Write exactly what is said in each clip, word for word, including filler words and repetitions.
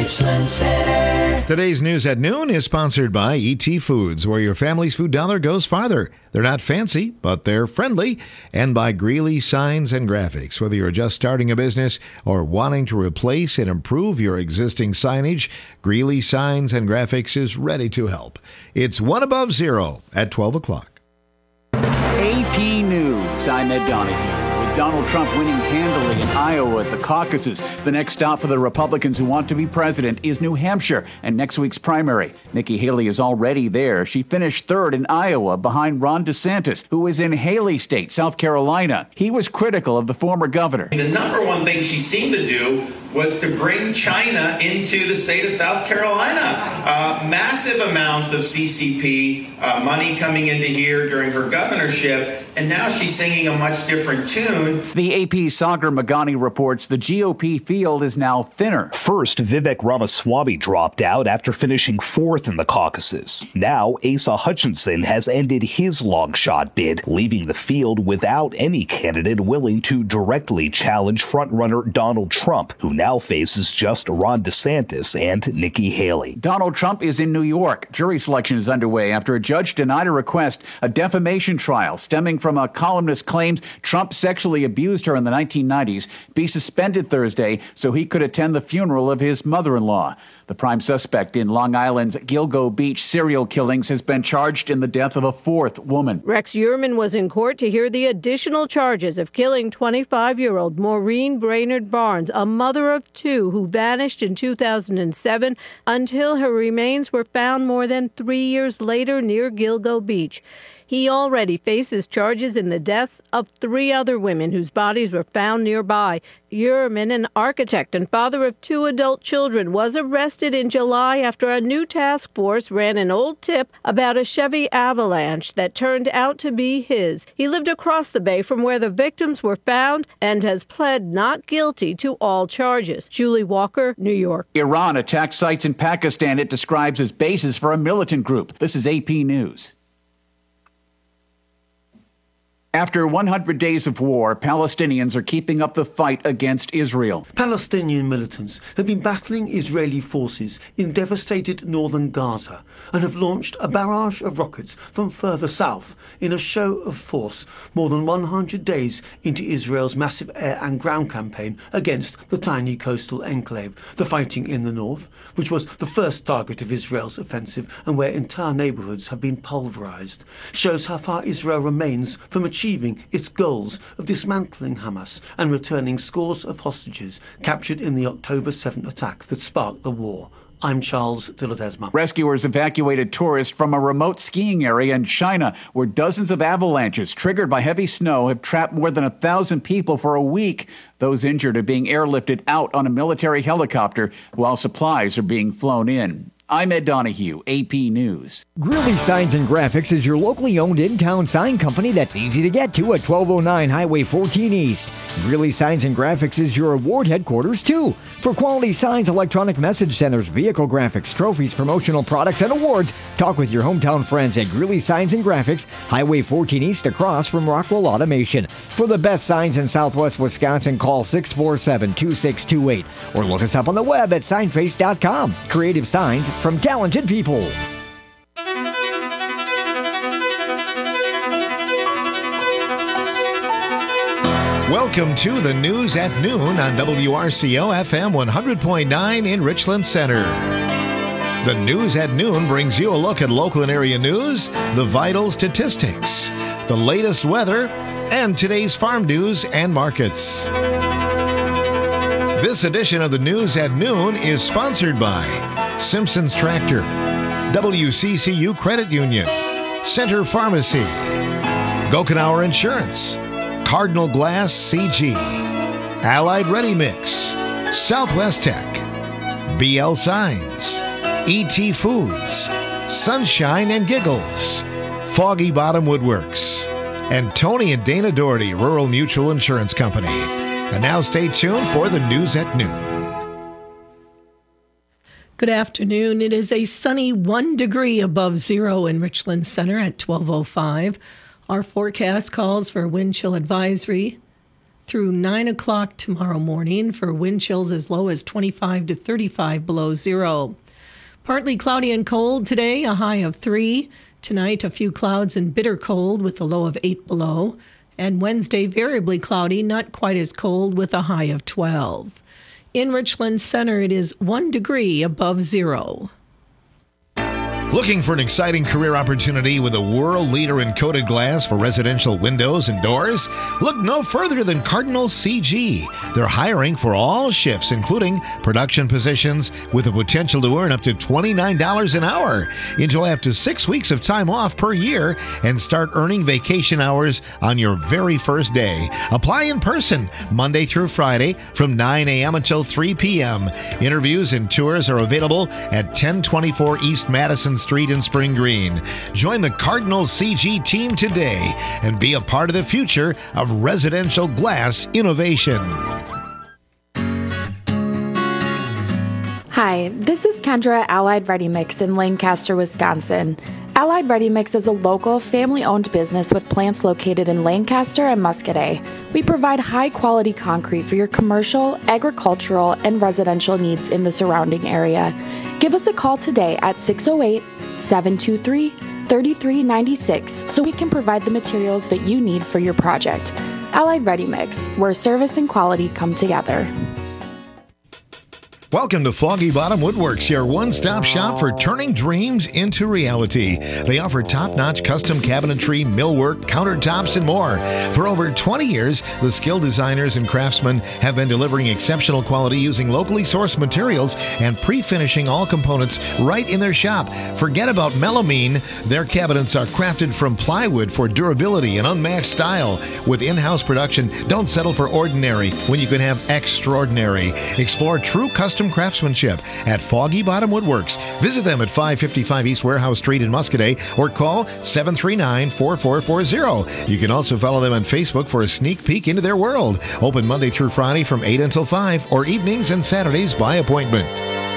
Richland Center. Today's News at Noon is sponsored by E T Foods, where your family's food dollar goes farther. They're not fancy, but they're friendly. And by Greeley Signs and Graphics. Whether you're just starting a business or wanting to replace and improve your existing signage, Greeley Signs and Graphics is ready to help. It's One Above Zero at twelve o'clock. A P News, I'm Ed Donahue. With Donald Trump winning handily in Iowa at the caucuses, the next stop for the Republicans who want to be president is New Hampshire and next week's primary. Nikki Haley is already there. She finished third in Iowa behind Ron DeSantis, who is in Haley State, South Carolina. He was critical of the former governor. The number one thing she seemed to do was to bring China into the state of South Carolina. Uh, massive amounts of C C P uh, money coming into here during her governorship, and now she's singing a much different tune. The A P's Sagar Magani reports the G O P field is now thinner. First, Vivek Ramaswamy dropped out after finishing fourth in the caucuses. Now, Asa Hutchinson has ended his long shot bid, leaving the field without any candidate willing to directly challenge frontrunner Donald Trump, who now now faces just Ron DeSantis and Nikki Haley. Donald Trump is in New York. Jury selection is underway after a judge denied a request, a defamation trial stemming from a columnist's claims Trump sexually abused her in the nineteen nineties, be suspended Thursday so he could attend the funeral of his mother-in-law. The prime suspect in Long Island's Gilgo Beach serial killings has been charged in the death of a fourth woman. Rex Uriman was in court to hear the additional charges of killing twenty-five-year-old Maureen Brainerd Barnes, a mother of two who vanished in two thousand seven until her remains were found more than three years later near Gilgo Beach. He already faces charges in the deaths of three other women whose bodies were found nearby. Uriman, an architect and father of two adult children, was arrested in July after a new task force ran an old tip about a Chevy Avalanche that turned out to be his. He lived across the bay from where the victims were found and has pled not guilty to all charges. Julie Walker, New York. Iran attacked sites in Pakistan it describes as bases for a militant group. This is A P News. After one hundred days of war, Palestinians are keeping up the fight against Israel. Palestinian militants have been battling Israeli forces in devastated northern Gaza and have launched a barrage of rockets from further south in a show of force more than one hundred days into Israel's massive air and ground campaign against the tiny coastal enclave. The fighting in the north, which was the first target of Israel's offensive and where entire neighbourhoods have been pulverised, shows how far Israel remains from achieving achieving its goals of dismantling Hamas and returning scores of hostages captured in the October seventh attack that sparked the war. I'm Charles de Ledesma. Rescuers evacuated tourists from a remote skiing area in China where dozens of avalanches triggered by heavy snow have trapped more than a thousand people for a week. Those injured are being airlifted out on a military helicopter while supplies are being flown in. I'm Ed Donahue, A P News. Greeley Signs and Graphics is your locally owned in-town sign company that's easy to get to at twelve oh nine Highway fourteen East. Greeley Signs and Graphics is your award headquarters, too. For quality signs, electronic message centers, vehicle graphics, trophies, promotional products, and awards, talk with your hometown friends at Greeley Signs and Graphics, Highway fourteen East across from Rockwell Automation. For the best signs in Southwest Wisconsin, call six four seven, two six two eight or look us up on the web at signface dot com. Creative signs from talented people. Welcome to the News at Noon on W R C O F M one hundred point nine in Richland Center. The News at Noon brings you a look at local and area news, the vital statistics, the latest weather, and today's farm news and markets. This edition of the News at Noon is sponsored by Simpson's Tractor, W C C U Credit Union, Center Pharmacy, Gokenauer Insurance, Cardinal Glass C G, Allied Ready Mix, Southwest Tech, B L Signs, E T Foods, Sunshine and Giggles, Foggy Bottom Woodworks, and Tony and Dana Doherty Rural Mutual Insurance Company. And now stay tuned for the News at Noon. Good afternoon. It is a sunny one degree above zero in Richland Center at twelve oh five. Our forecast calls for wind chill advisory through nine o'clock tomorrow morning for wind chills as low as twenty-five to thirty-five below zero. Partly cloudy and cold today, a high of three. Tonight, a few clouds and bitter cold with a low of eight below. And Wednesday, variably cloudy, not quite as cold with a high of twelve. In Richland Center, it is one degree above zero. Looking for an exciting career opportunity with a world leader in coated glass for residential windows and doors? Look no further than Cardinal C G. They're hiring for all shifts, including production positions, with the potential to earn up to twenty-nine dollars an hour. Enjoy up to six weeks of time off per year and start earning vacation hours on your very first day. Apply in person Monday through Friday from nine a.m. until three p.m. Interviews and tours are available at ten twenty-four East Madison Street in Spring Green. Join the Cardinal C G team today and be a part of the future of residential glass innovation. Hi, this is Kendra at Allied Ready Mix in Lancaster, Wisconsin. Allied Ready Mix is a local, family-owned business with plants located in Lancaster and Muscadet. We provide high-quality concrete for your commercial, agricultural, and residential needs in the surrounding area. Give us a call today at six oh eight, seven two three, three three nine six so we can provide the materials that you need for your project. Allied Ready Mix, where service and quality come together. Welcome to Foggy Bottom Woodworks, your one-stop shop for turning dreams into reality. They offer top-notch custom cabinetry, millwork, countertops, and more. For over twenty years, the skilled designers and craftsmen have been delivering exceptional quality using locally sourced materials and pre-finishing all components right in their shop. Forget about melamine. Their cabinets are crafted from plywood for durability and unmatched style. With in-house production, don't settle for ordinary when you can have extraordinary. Explore true custom craftsmanship at Foggy Bottom Woodworks. Visit them at five fifty-five East Warehouse Street in Muscadet or call seven three nine, four four four zero. You can also follow them on Facebook for a sneak peek into their world. Open Monday through Friday from eight until five or evenings and Saturdays by appointment.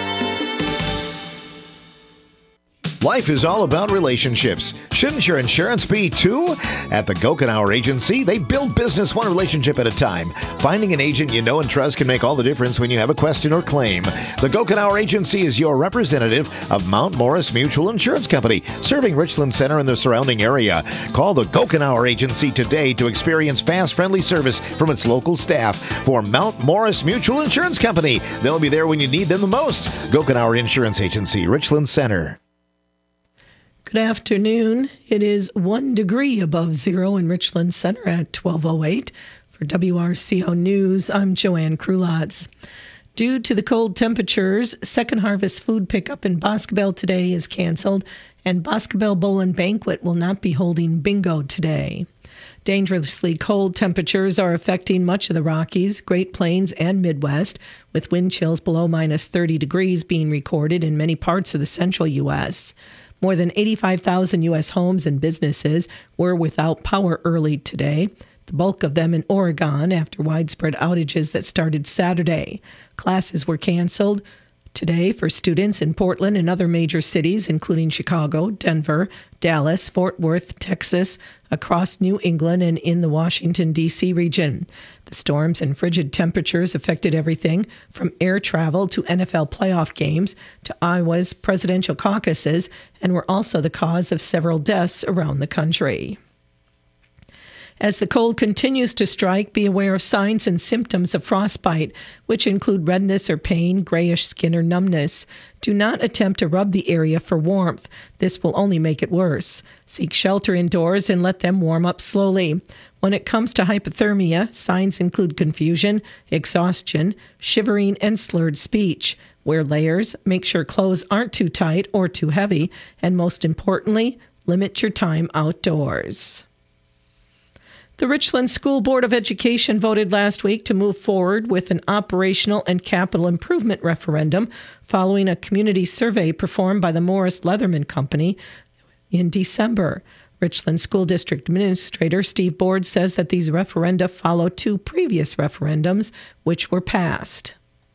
Life is all about relationships. Shouldn't your insurance be too? At the Gokenauer Agency, they build business one relationship at a time. Finding an agent you know and trust can make all the difference when you have a question or claim. The Gokenauer Agency is your representative of Mount Morris Mutual Insurance Company, serving Richland Center and the surrounding area. Call the Gokenauer Agency today to experience fast, friendly service from its local staff. For Mount Morris Mutual Insurance Company, they'll be there when you need them the most. Gokenauer Insurance Agency, Richland Center. Good afternoon. It is one degree above zero in Richland Center at twelve oh eight. For W R C O News, I'm Joanne Krulotz. Due to the cold temperatures, Second Harvest food pickup in Boscobel today is canceled, and Boscobel Bowl and Banquet will not be holding bingo today. Dangerously cold temperatures are affecting much of the Rockies, Great Plains, and Midwest, with wind chills below minus thirty degrees being recorded in many parts of the central U S More than eighty-five thousand U S homes and businesses were without power early today, the bulk of them in Oregon after widespread outages that started Saturday. Classes were canceled today for students in Portland and other major cities, including Chicago, Denver, Dallas, Fort Worth, Texas, across New England, and in the Washington, D C region. The storms and frigid temperatures affected everything from air travel to N F L playoff games to Iowa's presidential caucuses, and were also the cause of several deaths around the country. As the cold continues to strike, be aware of signs and symptoms of frostbite, which include redness or pain, grayish skin, or numbness. Do not attempt to rub the area for warmth. This will only make it worse. Seek shelter indoors and let them warm up slowly. When it comes to hypothermia, signs include confusion, exhaustion, shivering, and slurred speech. Wear layers, make sure clothes aren't too tight or too heavy, and most importantly, limit your time outdoors. The Richland School Board of Education voted last week to move forward with an operational and capital improvement referendum following a community survey performed by the Morris Leatherman Company in December. Richland School District Administrator Steve Board says that these referenda follow two previous referendums which were passed.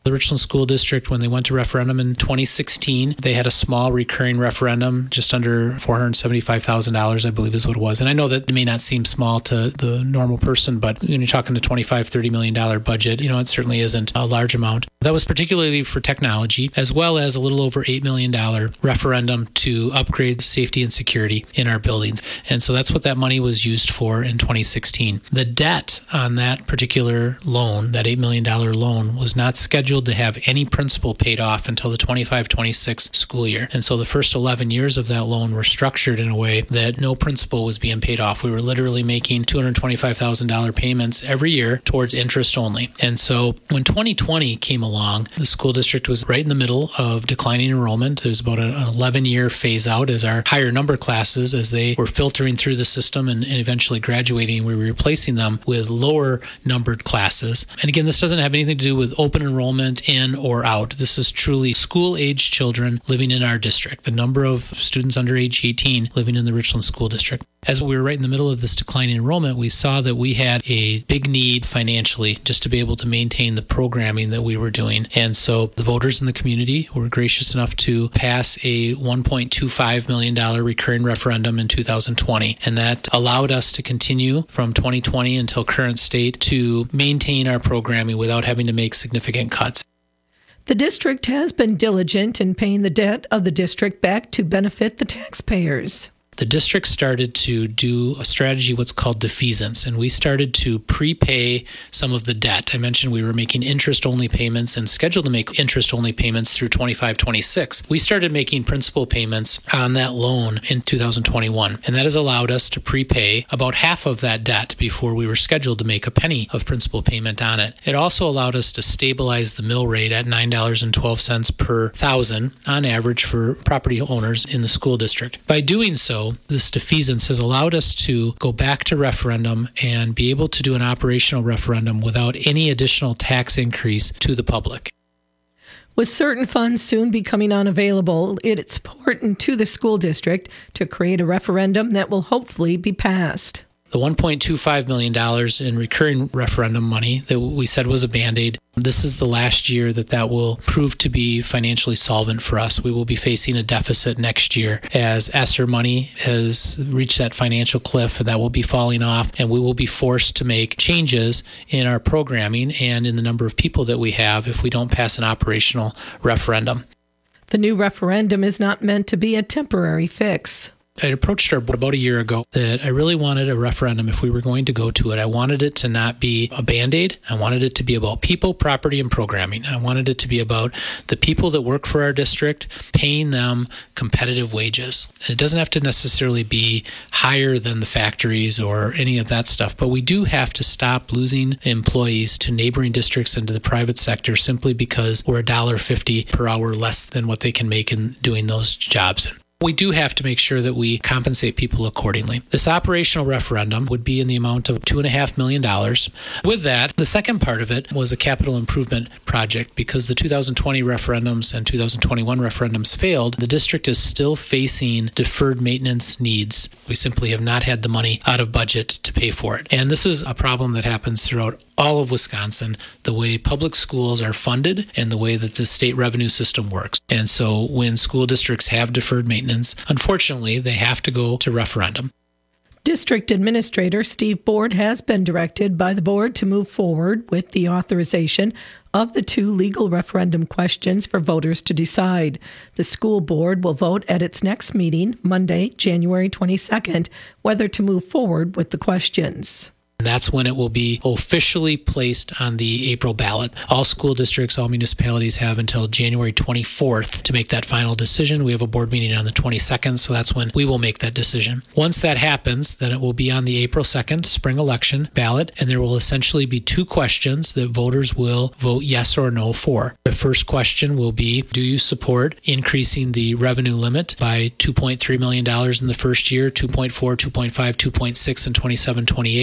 The Richland School District, when they went to referendum in twenty sixteen, they had a small recurring referendum, just under four hundred seventy-five thousand dollars, I believe is what it was. And I know that it may not seem small to the normal person, but when you're talking a twenty-five, thirty million dollars budget, you know, it certainly isn't a large amount. That was particularly for technology, as well as a little over eight million dollars referendum to upgrade safety and security in our buildings. And so that's what that money was used for in twenty sixteen. The debt on that particular loan, that eight million dollars loan, was not scheduled to have any principal paid off until the twenty-five twenty-six school year. And so the first eleven years of that loan were structured in a way that no principal was being paid off. We were literally making two hundred twenty-five thousand dollars payments every year towards interest only. And so when twenty twenty came along, the school district was right in the middle of declining enrollment. There was about an eleven-year phase out as our higher number classes, as they were filtering through the system and, and eventually graduating, we were replacing them with lower numbered classes. And again, this doesn't have anything to do with open enrollment in or out. This is truly school-age children living in our district, the number of students under age eighteen living in the Richland School District. As we were right in the middle of this declining enrollment, we saw that we had a big need financially just to be able to maintain the programming that we were doing. And so the voters in the community were gracious enough to pass a one point two five million dollars recurring referendum in two thousand twenty. And that allowed us to continue from twenty twenty until current state to maintain our programming without having to make significant cuts. The district has been diligent in paying the debt of the district back to benefit the taxpayers. The district started to do a strategy, what's called defeasance, and we started to prepay some of the debt. I mentioned we were making interest-only payments and scheduled to make interest-only payments through twenty-five twenty-six. We started making principal payments on that loan in two thousand twenty-one, and that has allowed us to prepay about half of that debt before we were scheduled to make a penny of principal payment on it. It also allowed us to stabilize the mill rate at nine dollars and twelve cents per thousand on average for property owners in the school district. By doing so, this defeasance has allowed us to go back to referendum and be able to do an operational referendum without any additional tax increase to the public. With certain funds soon becoming unavailable, it's important to the school district to create a referendum that will hopefully be passed. The one point two five million dollars in recurring referendum money that we said was a Band-Aid, this is the last year that that will prove to be financially solvent for us. We will be facing a deficit next year as ESSER money has reached that financial cliff, and that will be falling off, and we will be forced to make changes in our programming and in the number of people that we have if we don't pass an operational referendum. The new referendum is not meant to be a temporary fix. I approached our board about a year ago that I really wanted a referendum if we were going to go to it. I wanted it to not be a Band-Aid. I wanted it to be about people, property, and programming. I wanted it to be about the people that work for our district, paying them competitive wages. And it doesn't have to necessarily be higher than the factories or any of that stuff, but we do have to stop losing employees to neighboring districts and to the private sector simply because we're one dollar fifty per hour less than what they can make in doing those jobs. We do have to make sure that we compensate people accordingly. This operational referendum would be in the amount of two point five million dollars. With that, the second part of it was a capital improvement project. Because the two thousand twenty referendums and two thousand twenty-one referendums failed, the district is still facing deferred maintenance needs. We simply have not had the money out of budget to pay for it. And this is a problem that happens throughout all of Wisconsin, the way public schools are funded and the way that the state revenue system works. And so when school districts have deferred maintenance, unfortunately, they have to go to referendum. District Administrator Steve Board has been directed by the board to move forward with the authorization of the two legal referendum questions for voters to decide. The school board will vote at its next meeting, Monday, January twenty-second, whether to move forward with the questions. That's when it will be officially placed on the April ballot. All school districts, all municipalities have until January twenty-fourth to make that final decision. We have a board meeting on the twenty-second, so that's when we will make that decision. Once that happens, then it will be on the April second spring election ballot, and there will essentially be two questions that voters will vote yes or no for. The first question will be, do you support increasing the revenue limit by two point three million dollars in the first year, two point four, two point five, two point six, and twenty-seven twenty-eight?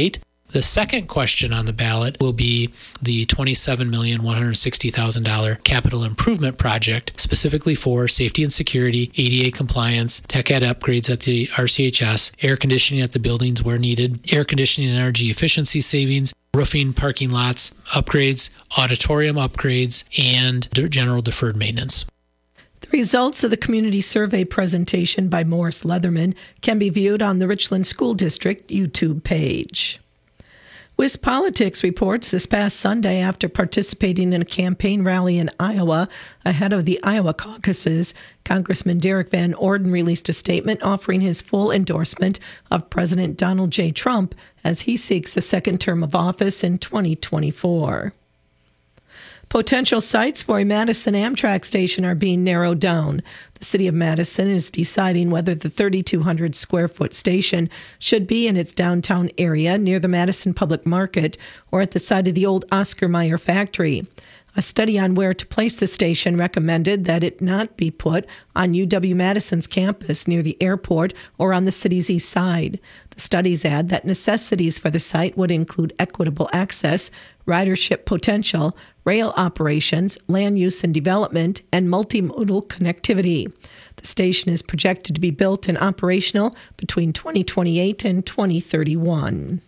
The second question on the ballot will be the twenty-seven million one hundred sixty thousand dollars capital improvement project, specifically for safety and security, A D A compliance, tech ed upgrades at the R C H S, air conditioning at the buildings where needed, air conditioning and energy efficiency savings, roofing, parking lots upgrades, auditorium upgrades, and general deferred maintenance. The results of the community survey presentation by Morris Leatherman can be viewed on the Richland School District YouTube page. WisPolitics reports this past Sunday, after participating in a campaign rally in Iowa ahead of the Iowa caucuses, Congressman Derek Van Orden released a statement offering his full endorsement of President Donald J. Trump as he seeks a second term of office in twenty twenty-four. Potential sites for a Madison Amtrak station are being narrowed down. The city of Madison is deciding whether the thirty-two hundred square foot station should be in its downtown area near the Madison Public Market or at the site of the old Oscar Mayer factory. A study on where to place the station recommended that it not be put on U W-Madison's campus near the airport or on the city's east side. The studies add that necessities for the site would include equitable access, ridership potential, rail operations, land use and development, and multimodal connectivity. The station is projected to be built and operational between twenty twenty-eight and twenty thirty-one.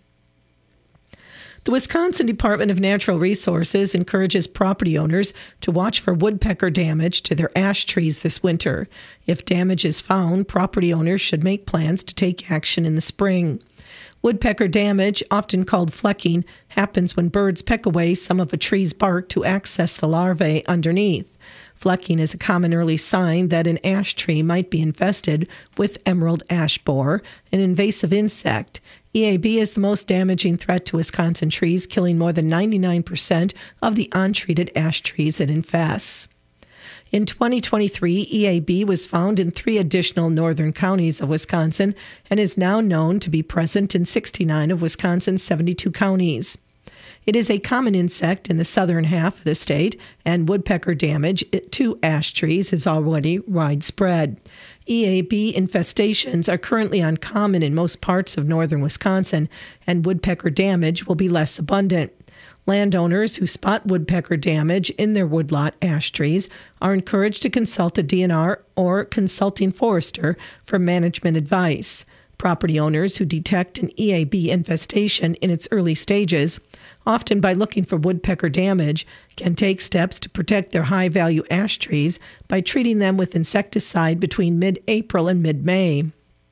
The Wisconsin Department of Natural Resources encourages property owners to watch for woodpecker damage to their ash trees this winter. If damage is found, property owners should make plans to take action in the spring. Woodpecker damage, often called flecking, happens when birds peck away some of a tree's bark to access the larvae underneath. Flecking is a common early sign that an ash tree might be infested with emerald ash borer, an invasive insect. E A B is the most damaging threat to Wisconsin trees, killing more than ninety-nine percent of the untreated ash trees it infests. In twenty twenty-three, E A B was found in three additional northern counties of Wisconsin and is now known to be present in sixty-nine of Wisconsin's seventy-two counties. It is a common insect in the southern half of the state, and woodpecker damage to ash trees is already widespread. E A B infestations are currently uncommon in most parts of northern Wisconsin, and woodpecker damage will be less abundant. Landowners who spot woodpecker damage in their woodlot ash trees are encouraged to consult a D N R or consulting forester for management advice. Property owners who detect an E A B infestation in its early stages, often by looking for woodpecker damage, can take steps to protect their high-value ash trees by treating them with insecticide between mid-April and mid-May.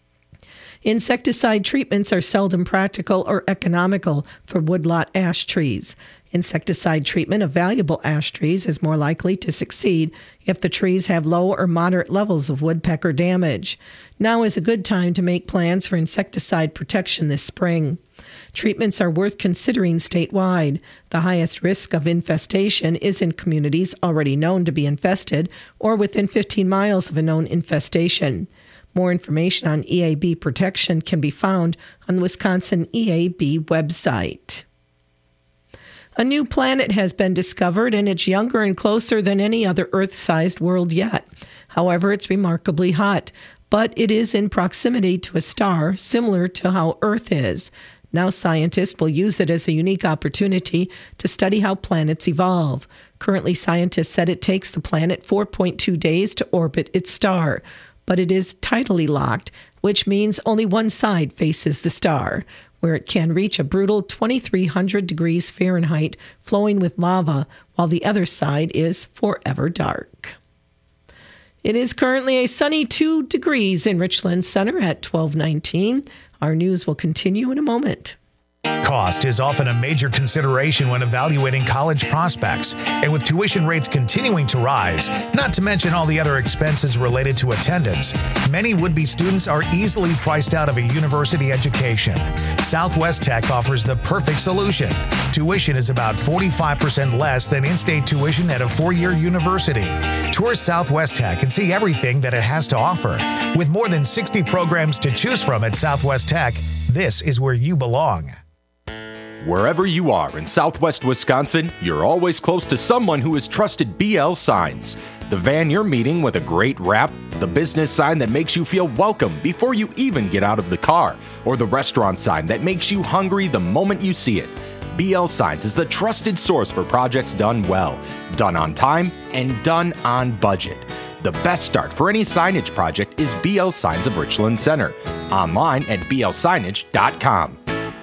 Insecticide treatments are seldom practical or economical for woodlot ash trees. Insecticide treatment of valuable ash trees is more likely to succeed if the trees have low or moderate levels of woodpecker damage. Now is a good time to make plans for insecticide protection this spring. Treatments are worth considering statewide. The highest risk of infestation is in communities already known to be infested or within fifteen miles of a known infestation. More information on E A B protection can be found on the Wisconsin E A B website. A new planet has been discovered, and it's younger and closer than any other Earth-sized world yet. However, it's remarkably hot, but it is in proximity to a star, similar to how Earth is. Now scientists will use it as a unique opportunity to study how planets evolve. Currently, scientists said it takes the planet four point two days to orbit its star, but it is tidally locked, which means only one side faces the star, where it can reach a brutal twenty-three hundred degrees Fahrenheit, flowing with lava, while the other side is forever dark. It is currently a sunny two degrees in Richland Center at twelve nineteen. Our news will continue in a moment. Cost is often a major consideration when evaluating college prospects, and with tuition rates continuing to rise, not to mention all the other expenses related to attendance, many would-be students are easily priced out of a university education. Southwest Tech offers the perfect solution. Tuition is about forty-five percent less than in-state tuition at a four-year university. Tour Southwest Tech and see everything that it has to offer. With more than sixty programs to choose from at Southwest Tech, this is where you belong. Wherever you are in Southwest Wisconsin, you're always close to someone who has trusted B L Signs. The van you're meeting with a great rap, the business sign that makes you feel welcome before you even get out of the car, or the restaurant sign that makes you hungry the moment you see it. B L Signs is the trusted source for projects done well, done on time, and done on budget. The best start for any signage project is B L Signs of Richland Center. Online at b l signage dot com.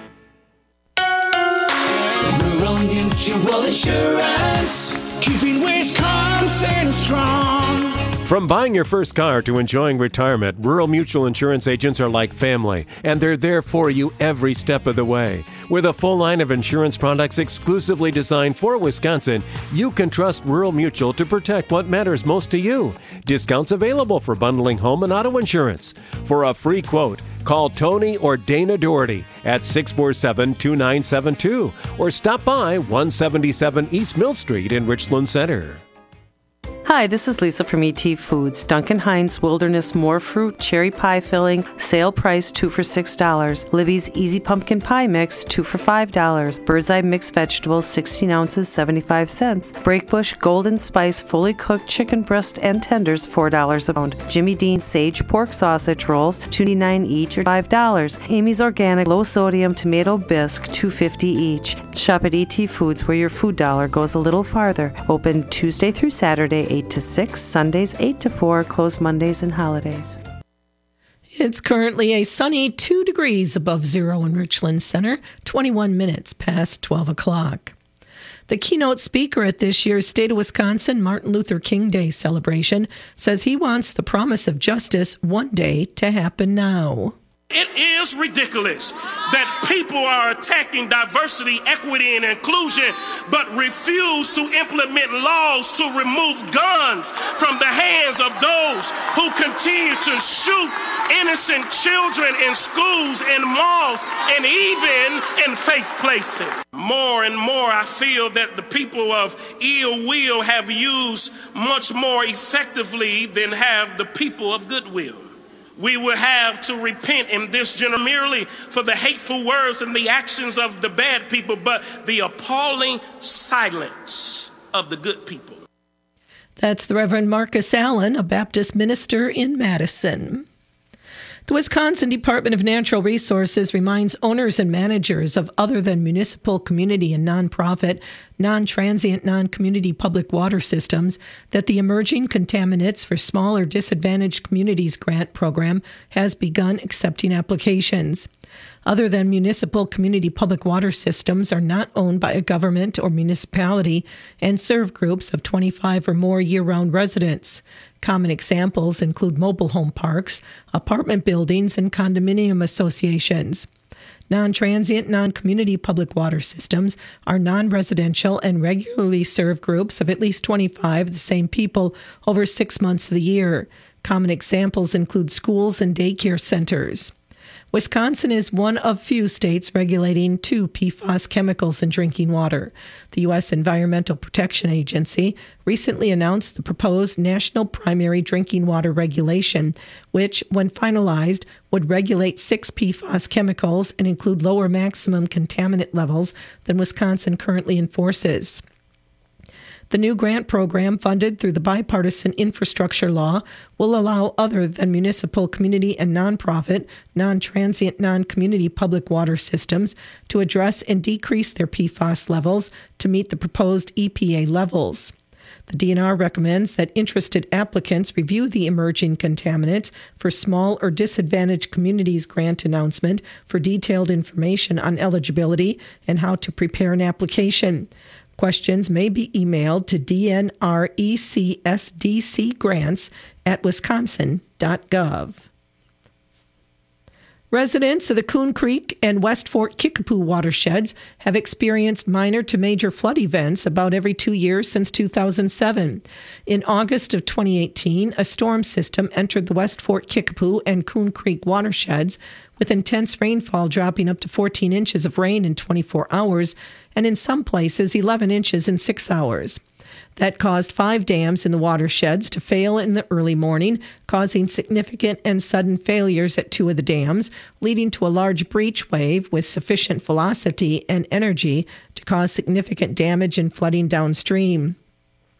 Rural Mutual Insurance, keeping Wisconsin strong. From buying your first car to enjoying retirement, Rural Mutual Insurance agents are like family, and they're there for you every step of the way. With a full line of insurance products exclusively designed for Wisconsin, you can trust Rural Mutual to protect what matters most to you. Discounts available for bundling home and auto insurance. For a free quote, call Tony or Dana Doherty at six four seven, two nine seven two or stop by one seventy-seven East Mill Street in Richland Center. Hi, this is Lisa from E T Foods. Duncan Hines Wilderness More Fruit Cherry Pie Filling, sale price two for six dollars. Libby's Easy Pumpkin Pie Mix, two for five dollars. Bird's Eye Mixed Vegetables, sixteen ounces, seventy-five cents. Breakbush Golden Spice Fully Cooked Chicken Breast and Tenders, four dollars a pound. Jimmy Dean Sage Pork Sausage Rolls, two ninety-nine each or five dollars. Amy's Organic Low Sodium Tomato Bisque, two fifty each. Shop at E T Foods where your food dollar goes a little farther. Open Tuesday through Saturday, eight to six, Sundays eight to four, closed Mondays and holidays. It's currently a sunny two degrees above zero in Richland Center, twenty-one minutes past twelve o'clock. The keynote speaker at this year's State of Wisconsin Martin Luther King Day celebration says he wants the promise of justice one day to happen now. It is ridiculous that people are attacking diversity, equity, and inclusion, but refuse to implement laws to remove guns from the hands of those who continue to shoot innocent children in schools, in malls, and even in faith places. More and more, I feel that the people of ill will have used much more effectively than have the people of goodwill. We will have to repent in this generation merely for the hateful words and the actions of the bad people, but the appalling silence of the good people. That's the Reverend Marcus Allen, a Baptist minister in Madison. The Wisconsin Department of Natural Resources reminds owners and managers of other than municipal, community, and nonprofit, non-transient, non-community public water systems that the Emerging Contaminants for Small or Disadvantaged Communities grant program has begun accepting applications. Other than municipal community public water systems are not owned by a government or municipality and serve groups of twenty-five or more year-round residents. Common examples include mobile home parks, apartment buildings, and condominium associations. Non-transient, non-community public water systems are non-residential and regularly serve groups of at least twenty-five of the same people over six months of the year. Common examples include schools and daycare centers. Wisconsin is one of few states regulating two P FAS chemicals in drinking water. The U S Environmental Protection Agency recently announced the proposed National Primary Drinking Water Regulation, which, when finalized, would regulate six P FAS chemicals and include lower maximum contaminant levels than Wisconsin currently enforces. The new grant program, funded through the bipartisan infrastructure law, will allow other than municipal, community, and nonprofit, non-transient, non-community public water systems to address and decrease their P FAS levels to meet the proposed E P A levels. The D N R recommends that interested applicants review the Emerging Contaminants for Small or Disadvantaged Communities grant announcement for detailed information on eligibility and how to prepare an application. Questions may be emailed to D N R E C S D C grants at wisconsin dot gov. Residents of the Coon Creek and West Fort Kickapoo watersheds have experienced minor to major flood events about every two years since two thousand seven. In August of twenty eighteen, a storm system entered the West Fort Kickapoo and Coon Creek watersheds, with intense rainfall dropping up to fourteen inches of rain in twenty-four hours, and in some places eleven inches in six hours. That caused five dams in the watersheds to fail in the early morning, causing significant and sudden failures at two of the dams, leading to a large breach wave with sufficient velocity and energy to cause significant damage and flooding downstream.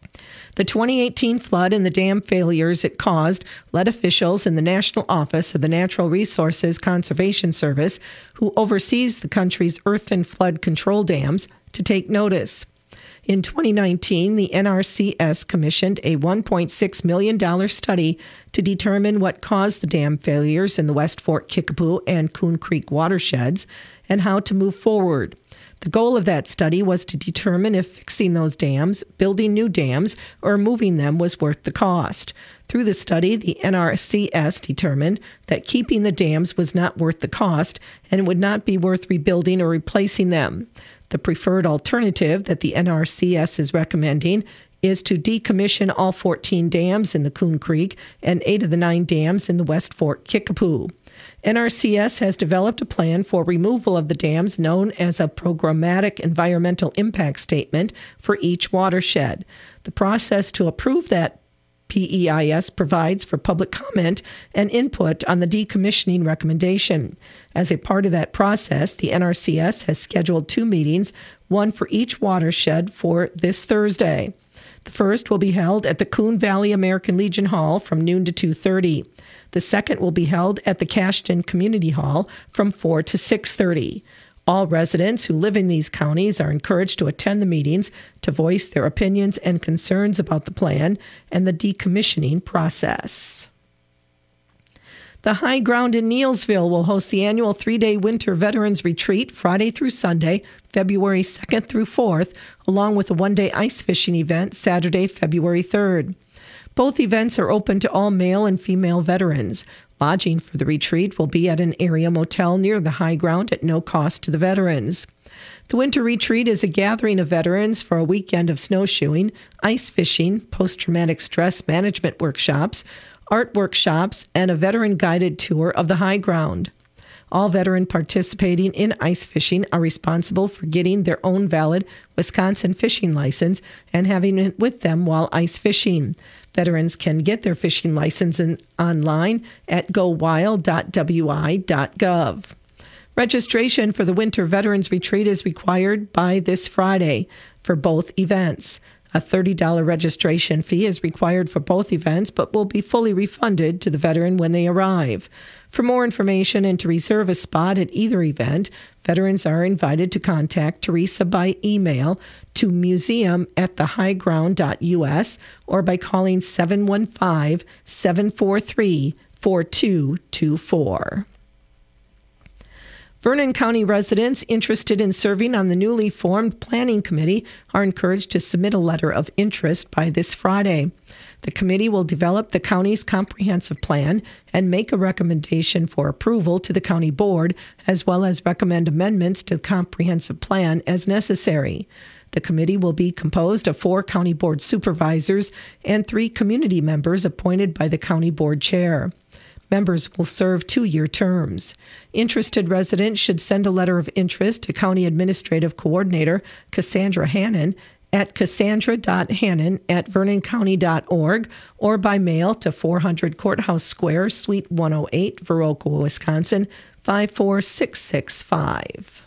The twenty eighteen flood and the dam failures it caused led officials in the National Office of the Natural Resources Conservation Service, who oversees the country's earth and flood control dams, to take notice. In twenty nineteen, the N R C S commissioned a one point six million dollars study to determine what caused the dam failures in the West Fork Kickapoo and Coon Creek watersheds and how to move forward. The goal of that study was to determine if fixing those dams, building new dams, or moving them was worth the cost. Through the study, the N R C S determined that keeping the dams was not worth the cost and would not be worth rebuilding or replacing them. The preferred alternative that the N R C S is recommending is to decommission all fourteen dams in the Coon Creek and eight of the nine dams in the West Fork Kickapoo. N R C S has developed a plan for removal of the dams known as a programmatic environmental impact statement for each watershed. The process to approve that P E I S provides for public comment and input on the decommissioning recommendation. As a part of that process, the N R C S has scheduled two meetings, one for each watershed, for this Thursday. The first will be held at the Coon Valley American Legion Hall from noon to two thirty. The second will be held at the Cashton Community Hall from four to six thirty. All residents who live in these counties are encouraged to attend the meetings to voice their opinions and concerns about the plan and the decommissioning process. The High Ground in Neelsville will host the annual three-day Winter Veterans Retreat Friday through Sunday, February second through fourth, along with a one-day ice fishing event Saturday, February third. Both events are open to all male and female veterans. Lodging for the retreat will be at an area motel near the High Ground at no cost to the veterans. The Winter Retreat is a gathering of veterans for a weekend of snowshoeing, ice fishing, post-traumatic stress management workshops, art workshops, and a veteran-guided tour of the High Ground. All veterans participating in ice fishing are responsible for getting their own valid Wisconsin fishing license and having it with them while ice fishing. Veterans can get their fishing license in, online at go wild dot w i dot gov. Registration for the Winter Veterans Retreat is required by this Friday for both events. A thirty dollars registration fee is required for both events, but will be fully refunded to the veteran when they arrive. For more information and to reserve a spot at either event, veterans are invited to contact Teresa by email to museum at the high ground dot u s or by calling seven one five, seven four three, four two two four. Vernon County residents interested in serving on the newly formed Planning Committee are encouraged to submit a letter of interest by this Friday. The committee will develop the county's comprehensive plan and make a recommendation for approval to the county board, as well as recommend amendments to the comprehensive plan as necessary. The committee will be composed of four county board supervisors and three community members appointed by the county board chair. Members will serve two-year terms. Interested residents should send a letter of interest to County Administrative Coordinator Cassandra Hannon at cassandra dot hannon at vernon county dot org or by mail to four hundred Courthouse Square, Suite one oh eight, Viroqua, Wisconsin, five four six six five.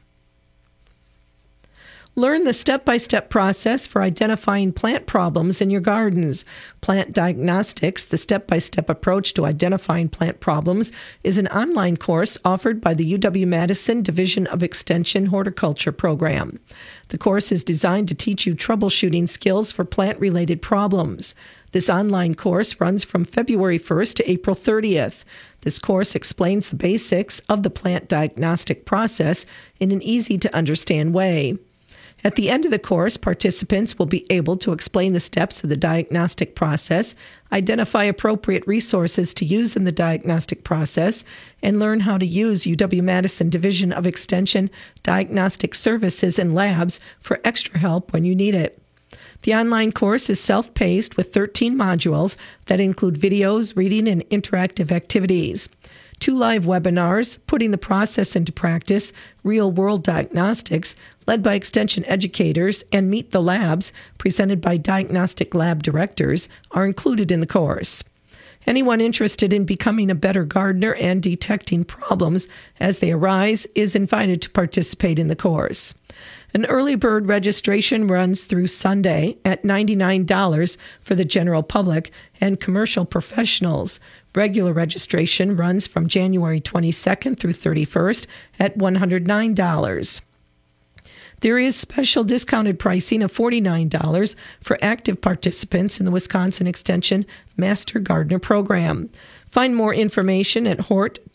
Learn the step-by-step process for identifying plant problems in your gardens. Plant Diagnostics, the step-by-step approach to identifying plant problems, is an online course offered by the U W-Madison Division of Extension Horticulture Program. The course is designed to teach you troubleshooting skills for plant-related problems. This online course runs from February first to April thirtieth. This course explains the basics of the plant diagnostic process in an easy-to-understand way. At the end of the course, participants will be able to explain the steps of the diagnostic process, identify appropriate resources to use in the diagnostic process, and learn how to use U W-Madison Division of Extension diagnostic services and labs for extra help when you need it. The online course is self-paced with thirteen modules that include videos, reading, and interactive activities. Two live webinars, Putting the Process into Practice, Real-World Diagnostics, led by Extension educators, and Meet the Labs, presented by diagnostic lab directors, are included in the course. Anyone interested in becoming a better gardener and detecting problems as they arise is invited to participate in the course. An early bird registration runs through Sunday at ninety-nine dollars for the general public and commercial professionals. Regular registration runs from January twenty-second through thirty-first at one hundred nine dollars. There is special discounted pricing of forty-nine dollars for active participants in the Wisconsin Extension Master Gardener Program. Find more information at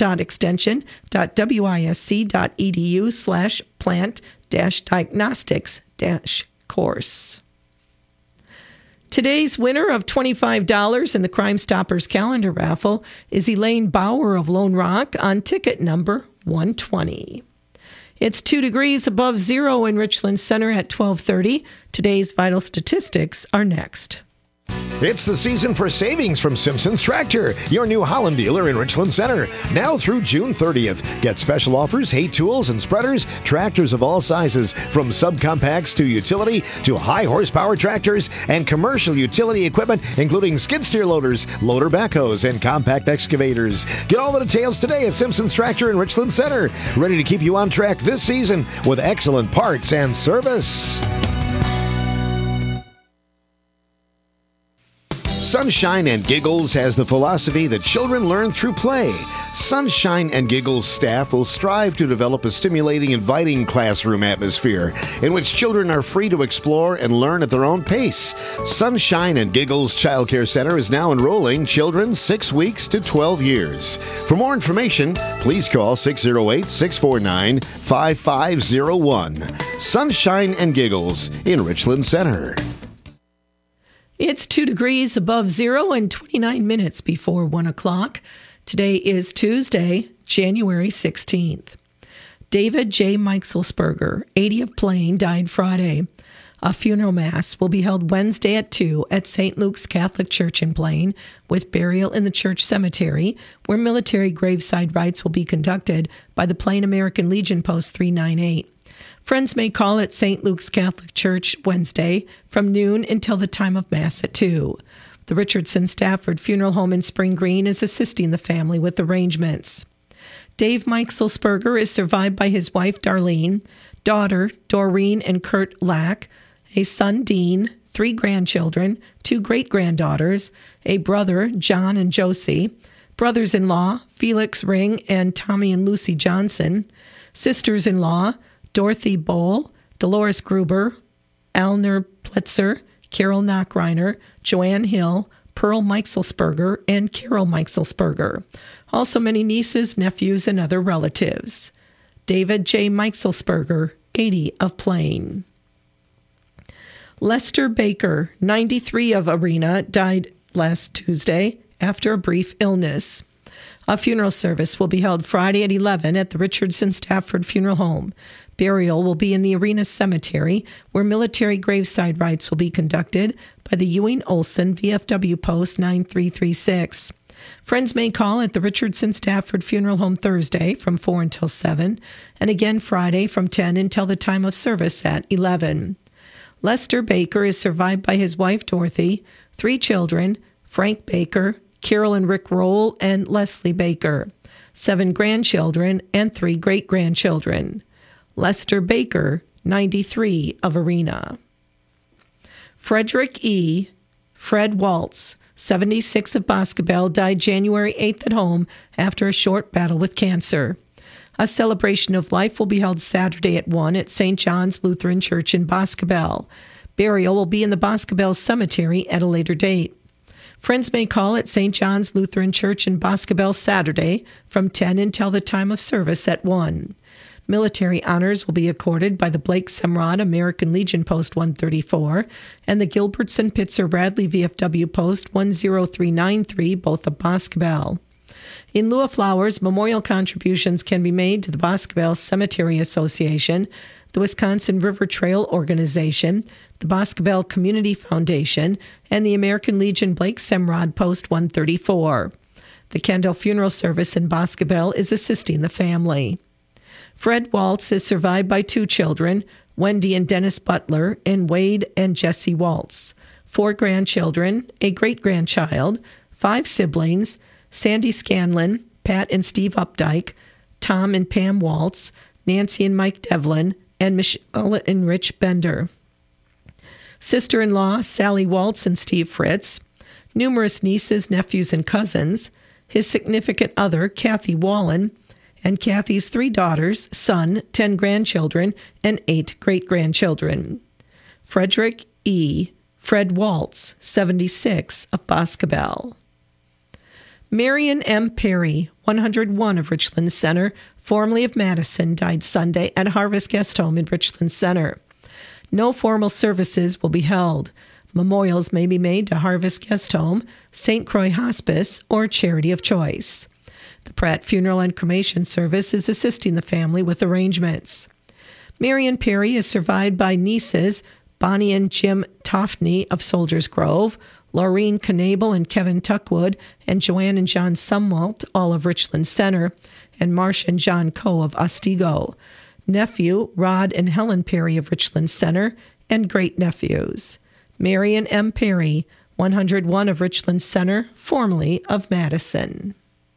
hort.extension.wisc.edu slash plant dash diagnostics dash course. Today's winner of twenty-five dollars in the Crime Stoppers calendar raffle is Elaine Bauer of Lone Rock on ticket number one twenty. It's two degrees above zero in Richland Center at twelve thirty. Today's vital statistics are next. It's the season for savings from Simpson's Tractor, your new Holland dealer in Richland Center. Now through June thirtieth. Get special offers, hay tools and spreaders, tractors of all sizes, from subcompacts to utility to high horsepower tractors and commercial utility equipment, including skid steer loaders, loader backhoes, and compact excavators. Get all the details today at Simpson's Tractor in Richland Center. Ready to keep you on track this season with excellent parts and service. Sunshine and Giggles has the philosophy that children learn through play. Sunshine and Giggles staff will strive to develop a stimulating, inviting classroom atmosphere in which children are free to explore and learn at their own pace. Sunshine and Giggles Child Care Center is now enrolling children six weeks to twelve years. For more information, please call six oh eight, six four nine, five five oh one. Sunshine and Giggles in Richland Center. It's two degrees above zero and twenty-nine minutes before one o'clock. Today is Tuesday, January sixteenth. David J. Meixelsperger, eighty of Plain, died Friday. A funeral mass will be held Wednesday at two at Saint Luke's Catholic Church in Plain, with burial in the church cemetery, where military graveside rites will be conducted by the Plain American Legion Post three ninety-eight. Friends may call at Saint Luke's Catholic Church Wednesday from noon until the time of Mass at two. The Richardson Stafford Funeral Home in Spring Green is assisting the family with arrangements. Dave Meixelsperger is survived by his wife Darlene, daughter Doreen and Kurt Lack, a son Dean, three grandchildren, two great-granddaughters, a brother John and Josie, brothers-in-law Felix Ring and Tommy and Lucy Johnson, sisters-in-law Dorothy Bowl, Dolores Gruber, Alner Plitzer, Carol Knockreiner, Joanne Hill, Pearl Meixelsperger, and Carol Meixelsperger. Also many nieces, nephews, and other relatives. David J. Meixelsperger, eighty of Plain. Lester Baker, ninety-three of Arena, died last Tuesday after a brief illness. A funeral service will be held Friday at eleven at the Richardson Stafford Funeral Home. Burial will be in the Arena Cemetery, where military graveside rites will be conducted by the Ewing Olson V F W Post nine three three six. Friends may call at the Richardson Stafford Funeral Home Thursday from four until seven, and again Friday from ten until the time of service at eleven. Lester Baker is survived by his wife Dorothy, three children, Frank Baker, Carol and Rick Roll, and Leslie Baker, seven grandchildren, and three great-grandchildren. Lester Baker, ninety-three of Arena. Frederick E. Fred Waltz, seventy-six of Boscobel, died January eighth at home after a short battle with cancer. A celebration of life will be held Saturday at one at Saint John's Lutheran Church in Boscobel. Burial will be in the Boscobel Cemetery at a later date. Friends may call at Saint John's Lutheran Church in Boscobel Saturday from ten until the time of service at one. Military honors will be accorded by the Blake Semrod American Legion Post one thirty-four and the Gilbertson Pitzer Bradley V F W Post one oh three nine three, both of Boscobel. In lieu of flowers, memorial contributions can be made to the Boscobel Cemetery Association, the Wisconsin River Trail Organization, the Boscobel Community Foundation, and the American Legion Blake Semrod Post one thirty-four. The Kendall Funeral Service in Boscobel is assisting the family. Fred Waltz is survived by two children, Wendy and Dennis Butler, and Wade and Jesse Waltz, four grandchildren, a great-grandchild, five siblings, Sandy Scanlon, Pat and Steve Updike, Tom and Pam Waltz, Nancy and Mike Devlin, and Michelle and Rich Bender. Sister-in-law, Sally Waltz and Steve Fritz. Numerous nieces, nephews, and cousins. His significant other, Kathy Wallen, and Kathy's three daughters, son, ten grandchildren, and eight great-grandchildren. Frederick E. Fred Waltz, seventy-six, of Boscobel. Marion M. Perry, one hundred one of Richland Center, formerly of Madison, died Sunday at Harvest Guest Home in Richland Center. No formal services will be held. Memorials may be made to Harvest Guest Home, Saint Croix Hospice, or Charity of Choice. The Pratt Funeral and Cremation Service is assisting the family with arrangements. Marion Perry is survived by nieces Bonnie and Jim Toftney of Soldiers Grove, Laureen Knabel and Kevin Tuckwood, and Joanne and John Sumwalt, all of Richland Center, and Marcia and John Coe of Otsego. Nephew, Rod and Helen Perry of Richland Center, and great-nephews. Marion M. Perry, one hundred one of Richland Center, formerly of Madison.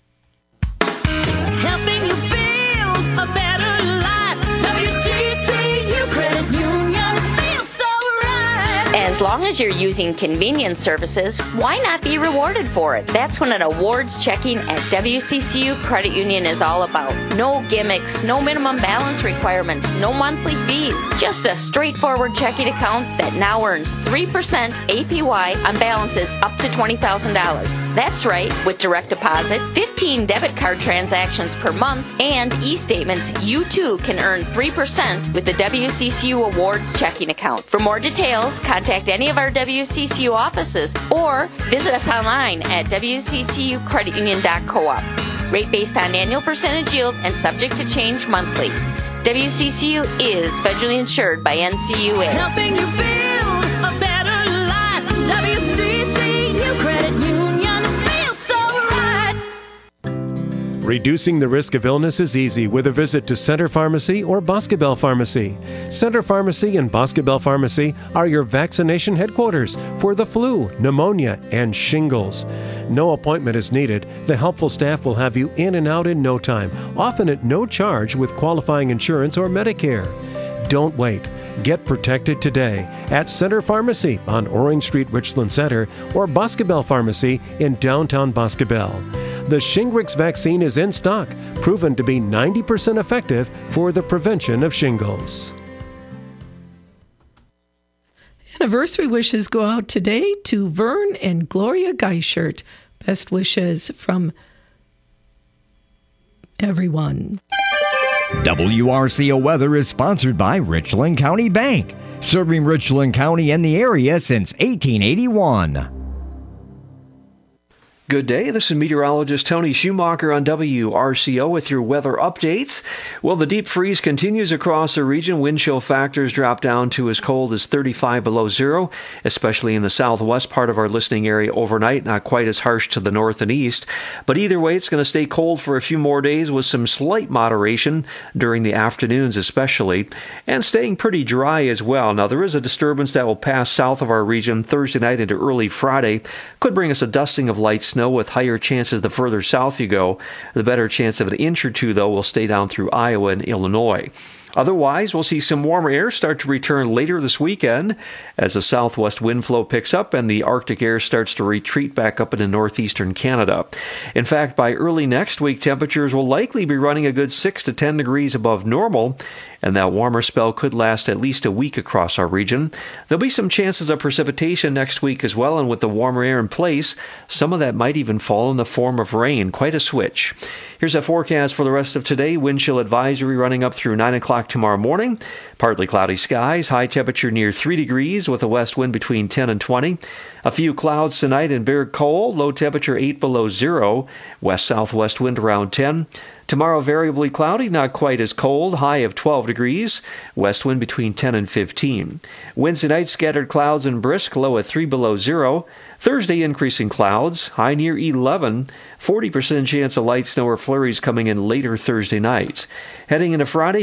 Helping you build a better life. W C C U Credit Union feels so right. As long as you're using convenience services, why not be rewarded for it? That's what an awards checking at W C C U Credit Union is all about. No gimmicks, no minimum balance requirements, no monthly fees. Just a straightforward checking account that now earns three percent A P Y on balances up to twenty thousand dollars. That's right, with direct deposit, fifteen debit card transactions per month, and e-statements, you too can earn three percent with the W C C U Awards checking account. For more details, contact any of our W C C U offices or visit us online at W C C U credit union dot coop. Rate based on annual percentage yield and subject to change monthly. W C C U is federally insured by N C U A. Helping you build a better life. W C C U Credit Union feels so right. Reducing the risk of illness is easy with a visit to Center Pharmacy or Boscobel Pharmacy. Center Pharmacy and Boscobel Pharmacy are your vaccination headquarters for the flu, pneumonia, and shingles. No appointment is needed. The helpful staff will have you in and out in no time, often at no charge with qualifying insurance or Medicare. Don't wait. Get protected today at Center Pharmacy on Orange Street, Richland Center, or Boscobel Pharmacy in downtown Boscobel. The Shingrix vaccine is in stock, proven to be ninety percent effective for the prevention of shingles. Anniversary wishes go out today to Vern and Gloria Geishert. Best wishes from everyone. W R C O Weather is sponsored by Richland County Bank, serving Richland County and the area since eighteen eighty-one. Good day, this is meteorologist Tony Schumacher on W R C O with your weather updates. Well, the deep freeze continues across the region. Wind chill factors drop down to as cold as thirty-five below zero, especially in the southwest part of our listening area overnight, not quite as harsh to the north and east. But either way, it's going to stay cold for a few more days with some slight moderation during the afternoons especially, and staying pretty dry as well. Now, there is a disturbance that will pass south of our region Thursday night into early Friday. Could bring us a dusting of light snow with higher chances the further south you go. The better chance of an inch or two, though, will stay down through Iowa and Illinois. Otherwise, we'll see some warmer air start to return later this weekend as the southwest wind flow picks up and the Arctic air starts to retreat back up into northeastern Canada. In fact, by early next week, temperatures will likely be running a good six to ten degrees above normal, and that warmer spell could last at least a week across our region. There'll be some chances of precipitation next week as well, and with the warmer air in place, some of that might even fall in the form of rain. Quite a switch. Here's a forecast for the rest of today. Wind chill advisory running up through nine o'clock tomorrow morning. Partly cloudy skies, high temperature near three degrees with a west wind between ten and twenty. A few clouds tonight in Bear Cole, low temperature eight below zero. West-southwest wind around ten. Tomorrow, variably cloudy, not quite as cold, high of twelve degrees. West wind between ten and fifteen. Wednesday night, scattered clouds and brisk, low at three below zero. Thursday, increasing clouds, high near eleven. forty percent chance of light snow or flurries coming in later Thursday night. Heading into Friday, flurries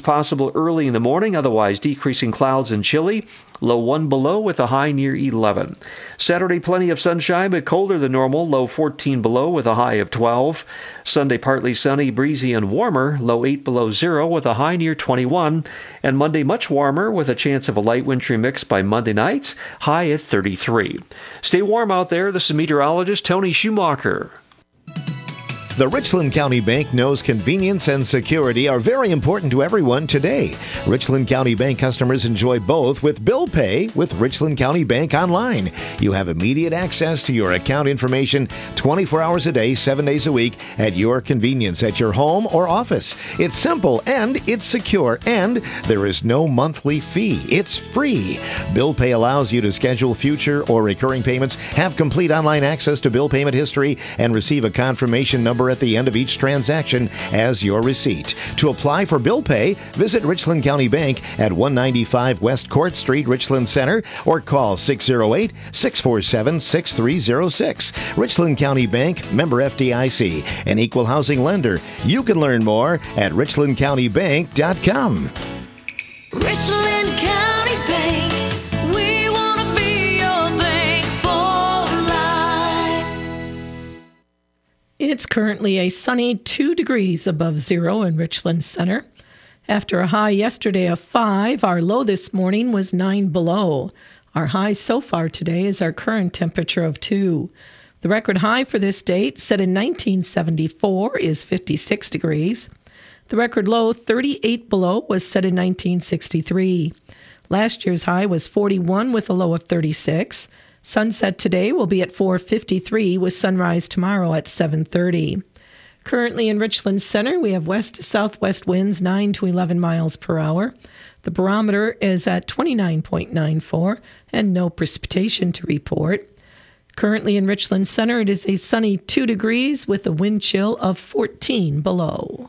possible early in the morning, otherwise decreasing clouds and chilly. Low one below with a high near eleven. Saturday, plenty of sunshine, but colder than normal. Low fourteen below with a high of twelve. Sunday, partly sunny, breezy, and warmer. Low eight below zero with a high near twenty-one. And Monday, much warmer with a chance of a light wintry mix by Monday night. High at thirty-three. Stay warm out there. This is meteorologist Tony Schumacher. The Richland County Bank knows convenience and security are very important to everyone today. Richland County Bank customers enjoy both with bill pay with Richland County Bank Online. You have immediate access to your account information twenty-four hours a day, seven days a week at your convenience at your home or office. It's simple and it's secure, and there is no monthly fee. It's free. Bill pay allows you to schedule future or recurring payments, have complete online access to bill payment history, and receive a confirmation number at the end of each transaction as your receipt. To apply for bill pay, visit Richland County Bank at one ninety-five West Court Street, Richland Center, or call six oh eight, six four seven, six three oh six. Richland County Bank, member F D I C, an equal housing lender. You can learn more at richland county bank dot com. Richland County Bank, we want to be your bank for life. It's currently a sunny two degrees above zero in Richland Center. After a high yesterday of five, our low this morning was nine below. Our high so far today is our current temperature of two. The record high for this date, set in nineteen seventy-four, is fifty-six degrees. The record low, thirty-eight below, was set in nineteen sixty-three. Last year's high was forty-one with a low of thirty-six. Sunset today will be at four fifty-three with sunrise tomorrow at seven thirty. Currently in Richland Center, we have west to southwest winds nine to eleven miles per hour. The barometer is at twenty-nine point nine four and no precipitation to report. Currently in Richland Center, it is a sunny two degrees with a wind chill of fourteen below.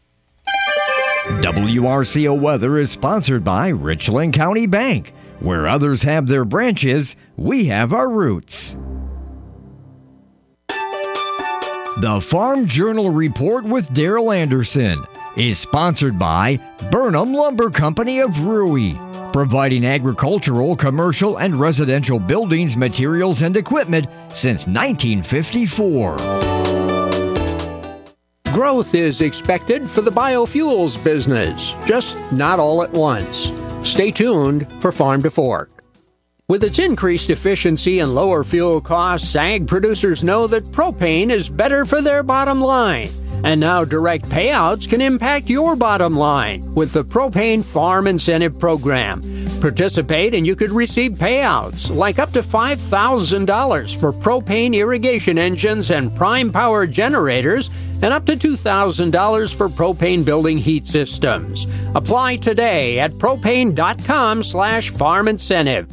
W R C O Weather is sponsored by Richland County Bank. Where others have their branches, we have our roots. The Farm Journal Report with Daryl Anderson is sponsored by Burnham Lumber Company of Rui, providing agricultural, commercial, and residential buildings, materials, and equipment since nineteen fifty-four. Growth is expected for the biofuels business, just not all at once. Stay tuned for Farm to Fork. With its increased efficiency and lower fuel costs, ag producers know that propane is better for their bottom line. And now direct payouts can impact your bottom line with the Propane Farm Incentive Program. Participate and you could receive payouts like up to five thousand dollars for propane irrigation engines and prime power generators and up to two thousand dollars for propane building heat systems. Apply today at propane.com slash farm incentive.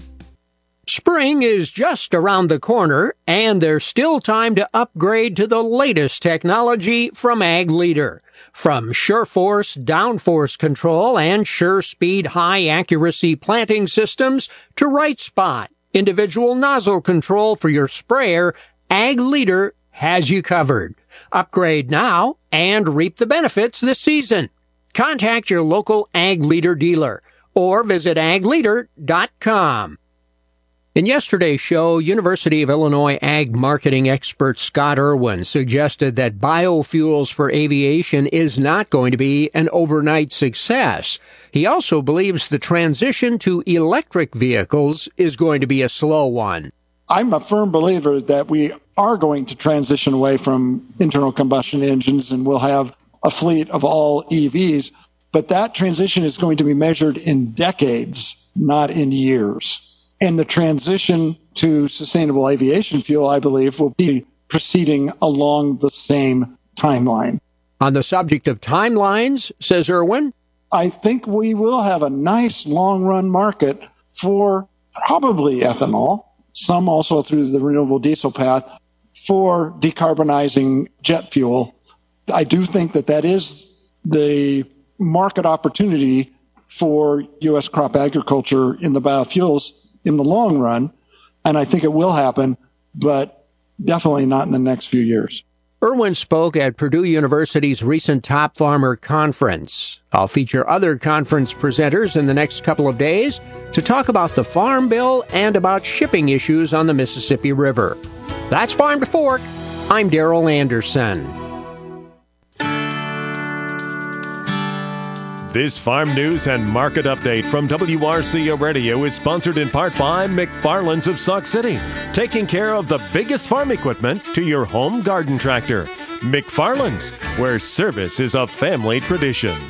Spring is just around the corner, and there's still time to upgrade to the latest technology from Ag Leader. From SureForce downforce control and SureSpeed high-accuracy planting systems to Right Spot, individual nozzle control for your sprayer, Ag Leader has you covered. Upgrade now and reap the benefits this season. Contact your local Ag Leader dealer or visit ag leader dot com. In yesterday's show, University of Illinois ag marketing expert Scott Irwin suggested that biofuels for aviation is not going to be an overnight success. He also believes the transition to electric vehicles is going to be a slow one. I'm a firm believer that we are going to transition away from internal combustion engines and we'll have a fleet of all E Vs, but that transition is going to be measured in decades, not in years. And the transition to sustainable aviation fuel, I believe, will be proceeding along the same timeline. On the subject of timelines, says Irwin, I think we will have a nice long-run market for probably ethanol, some also through the renewable diesel path, for decarbonizing jet fuel. I do think that that is the market opportunity for U S crop agriculture in the biofuels in the long run, and I think it will happen, but definitely not in the next few years. Irwin spoke at Purdue University's recent Top Farmer Conference. I'll feature other conference presenters in the next couple of days to talk about the Farm Bill and about shipping issues on the Mississippi River. That's Farm to Fork. I'm Darrell Anderson. This farm news and market update from W R C O Radio is sponsored in part by McFarland's of Sauk City, taking care of the biggest farm equipment to your home garden tractor. McFarland's, where service is a family tradition.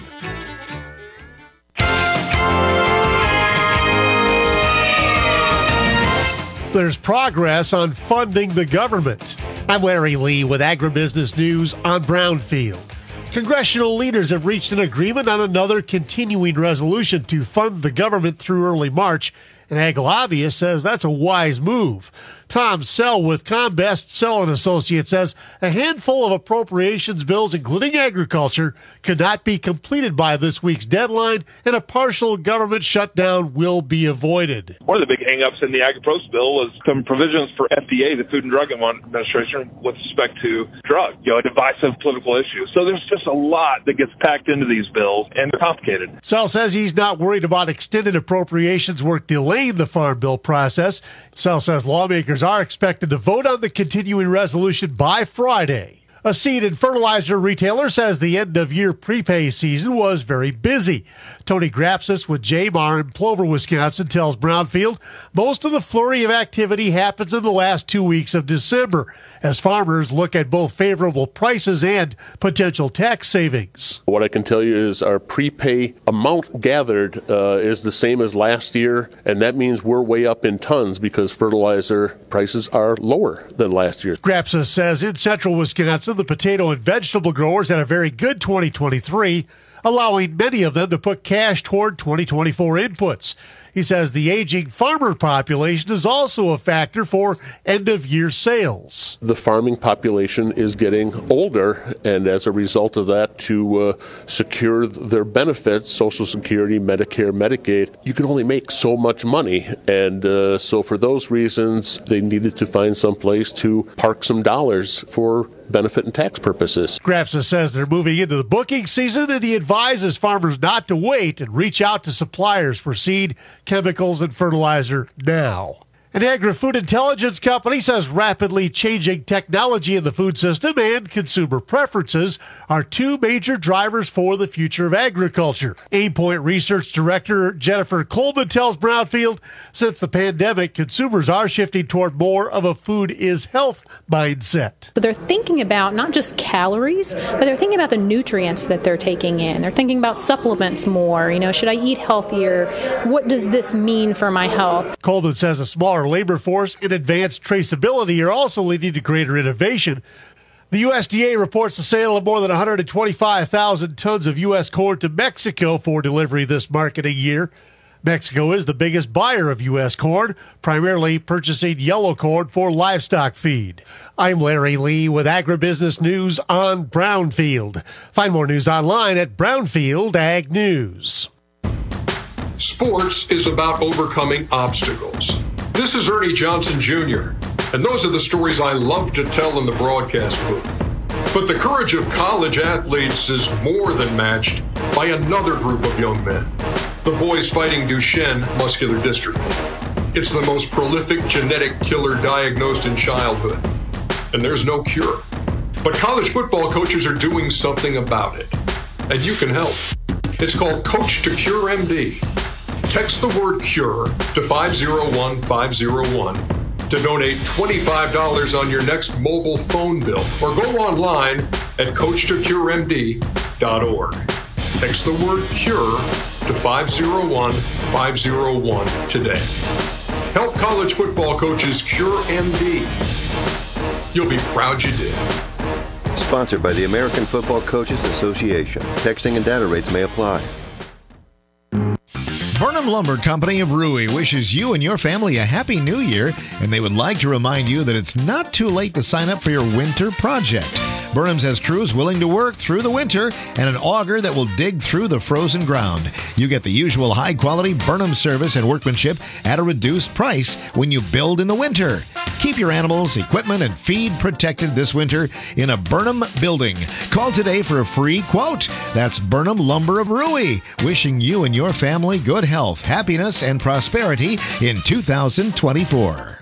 There's progress on funding the government. I'm Larry Lee with Agribusiness News on Brownfield. Congressional leaders have reached an agreement on another continuing resolution to fund the government through early March. An ag lobbyist says that's a wise move. Tom Sell with Combest Sell and Associates says a handful of appropriations bills, including agriculture, could not be completed by this week's deadline, and a partial government shutdown will be avoided. One of the big hang-ups in the AgriPros bill was some provisions for F D A, the Food and Drug Administration, with respect to drug, you know, a divisive political issue. So there's just a lot that gets packed into these bills, and they're complicated. Sell says he's not worried about extended appropriations work delaying the Farm Bill process. Sell says lawmakers are expected to vote on the continuing resolution by Friday. A seed and fertilizer retailer says the end-of-year prepay season was very busy. Tony Grapsis with J M A R in Plover, Wisconsin, tells Brownfield most of the flurry of activity happens in the last two weeks of December, as farmers look at both favorable prices and potential tax savings. What I can tell you is our prepay amount gathered uh, is the same as last year, and that means we're way up in tons because fertilizer prices are lower than last year. Grapsis says in central Wisconsin, the potato and vegetable growers had a very good twenty twenty-three, allowing many of them to put cash toward twenty twenty-four inputs. He says the aging farmer population is also a factor for end-of-year sales. The farming population is getting older, and as a result of that, to uh, secure their benefits, Social Security, Medicare, Medicaid, you can only make so much money. And uh, so for those reasons, they needed to find some place to park some dollars for benefit and tax purposes. Grapsis says they're moving into the booking season, and he advises farmers not to wait and reach out to suppliers for seed, chemicals, and fertilizer now. An agri-food intelligence company says rapidly changing technology in the food system and consumer preferences are two major drivers for the future of agriculture. Aimpoint Research Director Jennifer Coleman tells Brownfield since the pandemic, consumers are shifting toward more of a food is health mindset. So they're thinking about not just calories, but they're thinking about the nutrients that they're taking in. They're thinking about supplements more. You know, should I eat healthier? What does this mean for my health? Coleman says a smaller labor force and advanced traceability are also leading to greater innovation. The U S D A reports the sale of more than one hundred twenty-five thousand tons of U S corn to Mexico for delivery this marketing year. Mexico is the biggest buyer of U S corn, primarily purchasing yellow corn for livestock feed. I'm Larry Lee with Agribusiness News on Brownfield. Find more news online at Brownfield Ag News. Sports is about overcoming obstacles. This is Ernie Johnson Junior, and those are the stories I love to tell in the broadcast booth. But the courage of college athletes is more than matched by another group of young men, the boys fighting Duchenne muscular dystrophy. It's the most prolific genetic killer diagnosed in childhood, and there's no cure. But college football coaches are doing something about it, and you can help. It's called Coach to Cure M D. Text the word CURE to five zero one five zero one to donate twenty-five dollars on your next mobile phone bill, or go online at coach to cure m d dot org. Text the word CURE to five zero one five zero one today. Help college football coaches cure M D. You'll be proud you did. Sponsored by the American Football Coaches Association. Texting and data rates may apply. Burnham Lumber Company of Rui wishes you and your family a happy new year, and they would like to remind you that it's not too late to sign up for your winter project. Burnham's has crews willing to work through the winter and an auger that will dig through the frozen ground. You get the usual high-quality Burnham service and workmanship at a reduced price when you build in the winter. Keep your animals, equipment, and feed protected this winter in a Burnham building. Call today for a free quote. That's Burnham Lumber of Rui, wishing you and your family good health, happiness, and prosperity in two thousand twenty-four.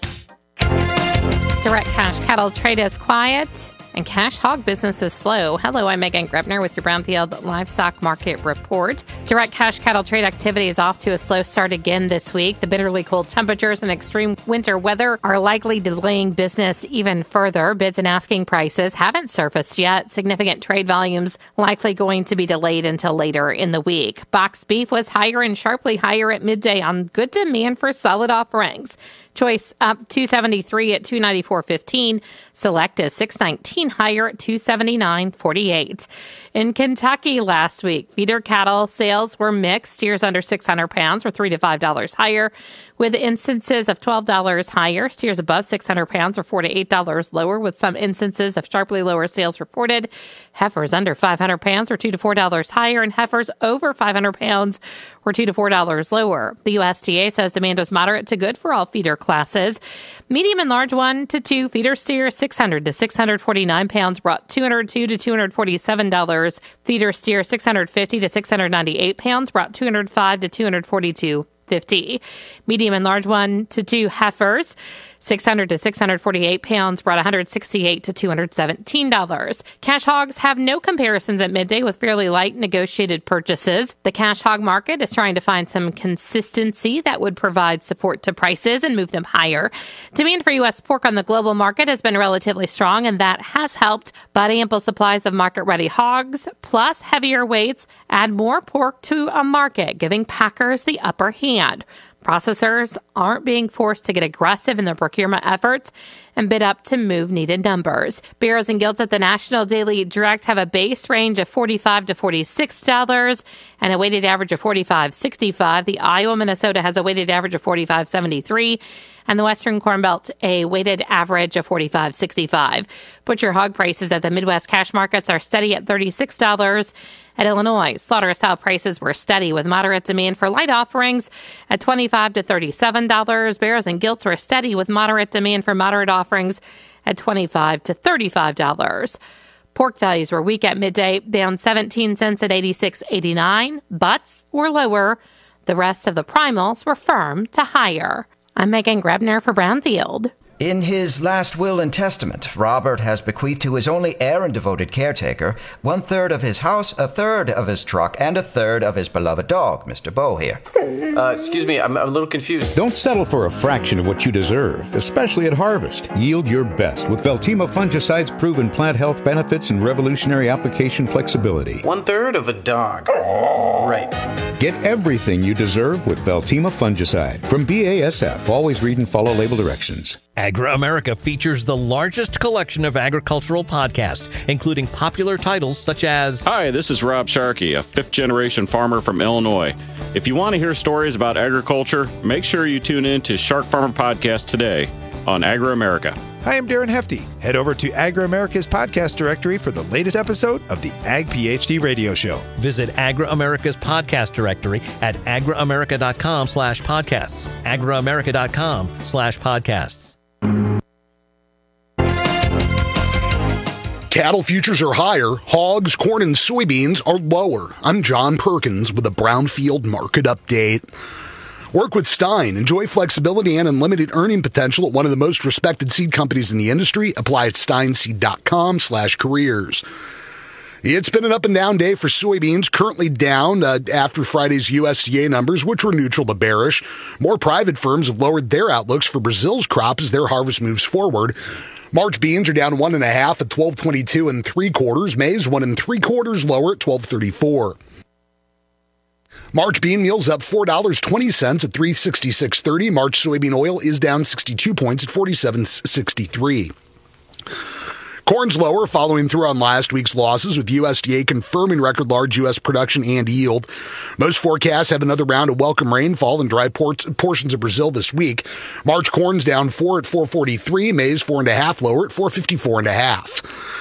Direct cash cattle trade is quiet and cash hog business is slow. Hello, I'm Megan Grebner with your Brownfield Livestock Market Report. Direct cash cattle trade activity is off to a slow start again this week. The bitterly cold temperatures and extreme winter weather are likely delaying business even further. Bids and asking prices haven't surfaced yet. Significant trade volumes likely going to be delayed until later in the week. Boxed beef was higher and sharply higher at midday on good demand for solid offerings. Choice up two seventy-three at two ninety-four fifteen. Select is six nineteen higher at two seventy-nine forty-eight. In Kentucky last week, feeder cattle sales were mixed. Steers under six hundred pounds were three to five dollars higher, with instances of twelve dollars higher. Steers above six hundred pounds were four to eight dollars lower, with some instances of sharply lower sales reported. Heifers under five hundred pounds were two to four dollars higher, and heifers over five hundred pounds were two to four dollars lower. The U S D A says demand was moderate to good for all feeder classes. Medium and large one to two feeder steers six hundred to six hundred forty-nine pounds brought two hundred two to two hundred forty-seven dollars. Feeder steer six hundred fifty to six hundred ninety-eight pounds brought two hundred five to two hundred forty-two fifty. Medium and large one to two heifers six hundred to six hundred forty-eight pounds brought one hundred sixty-eight to two hundred seventeen dollars. Cash hogs have no comparisons at midday with fairly light negotiated purchases. The cash hog market is trying to find some consistency that would provide support to prices and move them higher. Demand for U S pork on the global market has been relatively strong, and that has helped, but ample supplies of market-ready hogs plus heavier weights add more pork to a market, giving packers the upper hand. Processors aren't being forced to get aggressive in their procurement efforts and bid up to move needed numbers. Barrows and Gilts at the National Daily Direct have a base range of forty-five to forty-six dollars and a weighted average of forty-five sixty-five. The Iowa, Minnesota has a weighted average of forty-five seventy-three, and the Western Corn Belt a weighted average of forty-five sixty-five. Butcher hog prices at the Midwest cash markets are steady at thirty-six dollars. At Illinois, slaughter-style prices were steady with moderate demand for light offerings at twenty-five to thirty-seven dollars. Barrows and Gilts were steady with moderate demand for moderate offerings at twenty-five to thirty-five dollars. Pork values were weak at midday, down seventeen cents at eighty-six eighty-nine. Butts were lower. The rest of the primals were firm to higher. I'm Megan Grebner for Brownfield. In his last will and testament, Robert has bequeathed to his only heir and devoted caretaker one-third of his house, a third of his truck, and a third of his beloved dog, Mister Bo here. Uh, excuse me, I'm, I'm a little confused. Don't settle for a fraction of what you deserve, especially at harvest. Yield your best with Veltima fungicide's proven plant health benefits and revolutionary application flexibility. One-third of a dog. Right. Get everything you deserve with Veltima fungicide. From B A S F, always read and follow label directions. Agra America features the largest collection of agricultural podcasts, including popular titles such as... Hi, this is Rob Sharkey, a fifth-generation farmer from Illinois. If you want to hear stories about agriculture, make sure you tune in to Shark Farmer Podcast today on Agra America. Hi, I'm Darren Hefty. Head over to Agra America's podcast directory for the latest episode of the Ag PhD radio show. Visit Agra America's podcast directory at agraamerica.com slash podcasts. agraamerica.com slash podcasts. Cattle futures are higher, hogs, corn, and soybeans are lower. I'm John Perkins with a Brownfield Market Update. Work with Stein. Enjoy flexibility and unlimited earning potential at one of the most respected seed companies in the industry. Apply at steinseed.com slash careers. It's been an up and down day for soybeans, currently down uh, after Friday's U S D A numbers, which were neutral to bearish. More private firms have lowered their outlooks for Brazil's crop as their harvest moves forward. March beans are down one and a half at twelve twenty-two and three quarters. Maize one and three quarters lower at twelve thirty-four. March bean meal's up four dollars and twenty cents at three sixty-six thirty. March soybean oil is down sixty-two points at forty-seven sixty-three. Corn's lower following through on last week's losses, with U S D A confirming record large U S production and yield. Most forecasts have another round of welcome rainfall in dry ports, portions of Brazil this week. March corn's down four at four forty-three. Maize four and a half lower at four fifty-four and a half.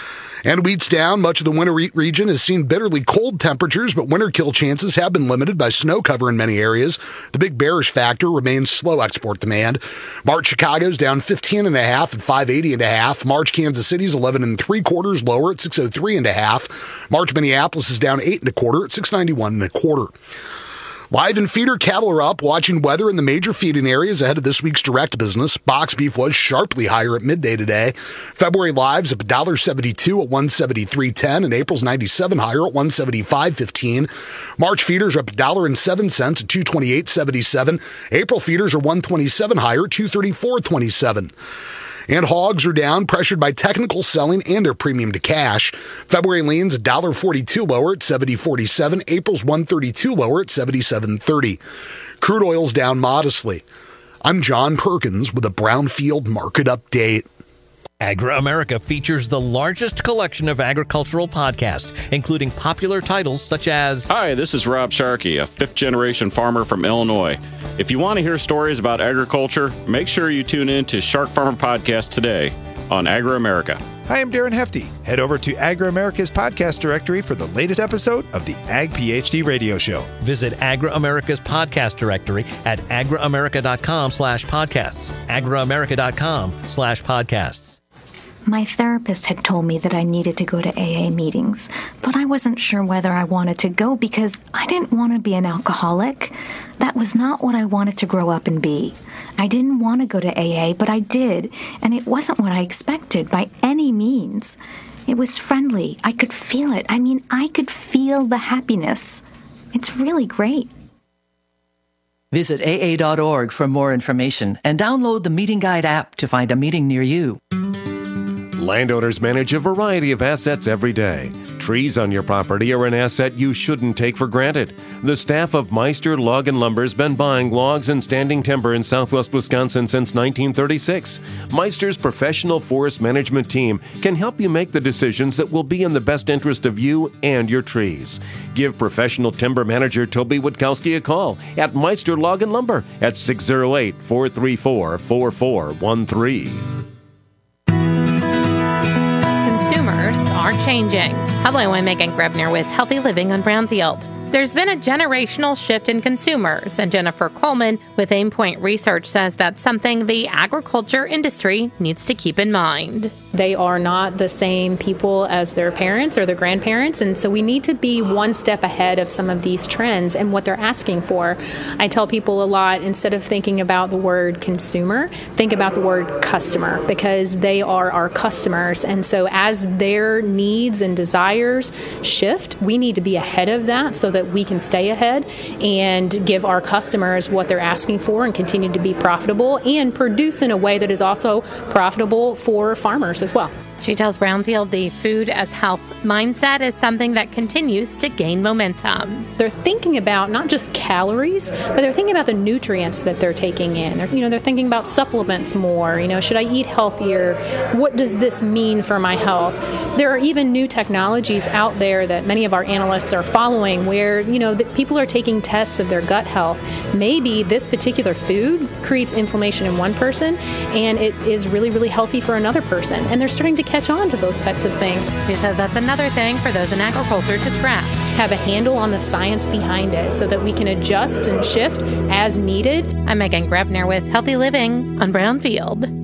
And wheat's down. Much of the winter wheat region has seen bitterly cold temperatures, but winter kill chances have been limited by snow cover in many areas. The big bearish factor remains slow export demand. March Chicago's down fifteen and a half at five eighty and a half. March Kansas City's eleven and three quarters lower at six oh three and a half. March Minneapolis is down eight and a quarter at six ninety-one and a quarter. Live and feeder cattle are up, watching weather in the major feeding areas ahead of this week's direct business. Box beef was sharply higher at midday today. February lives up one seventy-two at one seventy-three ten, and April's ninety-seven higher at one seventy-five fifteen. March feeders are up one dollar and seven cents at two twenty-eight seventy-seven. April feeders are one twenty-seven higher at two thirty-four twenty-seven. And hogs are down, pressured by technical selling and their premium to cash. February leans one dollar forty-two lower at seventy forty-seven. April's one thirty-two lower at seventy-seven thirty. Crude oil's down modestly. I'm John Perkins with a Brownfield Market Update. Agri-America features the largest collection of agricultural podcasts, including popular titles such as... Hi, this is Rob Sharkey, a fifth-generation farmer from Illinois. If you want to hear stories about agriculture, make sure you tune in to Shark Farmer Podcast today on Agri-America. Hi, I'm Darren Hefty. Head over to Agri-America's podcast directory for the latest episode of the Ag PhD radio show. Visit Agri-America's podcast directory at agriamerica.com slash podcasts. agriamerica.com slash podcasts. My therapist had told me that I needed to go to A A meetings, but I wasn't sure whether I wanted to go because I didn't want to be an alcoholic. That was not what I wanted to grow up and be. I didn't want to go to A A, but I did, and it wasn't what I expected by any means. It was friendly. I could feel it. I mean, I could feel the happiness. It's really great. Visit A A dot org for more information and download the Meeting Guide app to find a meeting near you. Landowners manage a variety of assets every day. Trees on your property are an asset you shouldn't take for granted. The staff of Meister Log and Lumber has been buying logs and standing timber in southwest Wisconsin since nineteen thirty-six. Meister's professional forest management team can help you make the decisions that will be in the best interest of you and your trees. Give professional timber manager Toby Witkowski a call at Meister Log and Lumber at six oh eight, four three four, four four one three. Are changing. Hello, I'm Megan Grebner with Healthy Living on Brownfield. There's been a generational shift in consumers, and Jennifer Coleman with Aimpoint Research says that's something the agriculture industry needs to keep in mind. They are not the same people as their parents or their grandparents, and so we need to be one step ahead of some of these trends and what they're asking for. I tell people a lot, instead of thinking about the word consumer, think about the word customer, because they are our customers, and so as their needs and desires shift, we need to be ahead of that so that we can stay ahead and give our customers what they're asking for and continue to be profitable and produce in a way that is also profitable for farmers as well. She tells Brownfield the food as health mindset is something that continues to gain momentum. They're thinking about not just calories, but they're thinking about the nutrients that they're taking in. They're, you know, they're thinking about supplements more. You know, should I eat healthier? What does this mean for my health? There are even new technologies out there that many of our analysts are following where, you know, that people are taking tests of their gut health. Maybe this particular food creates inflammation in one person and it is really, really healthy for another person. And they're starting to catch on to those types of things. She says that's another thing for those in agriculture to track. Have a handle on the science behind it so that we can adjust and shift as needed. I'm Megan Grebner with Healthy Living on Brownfield.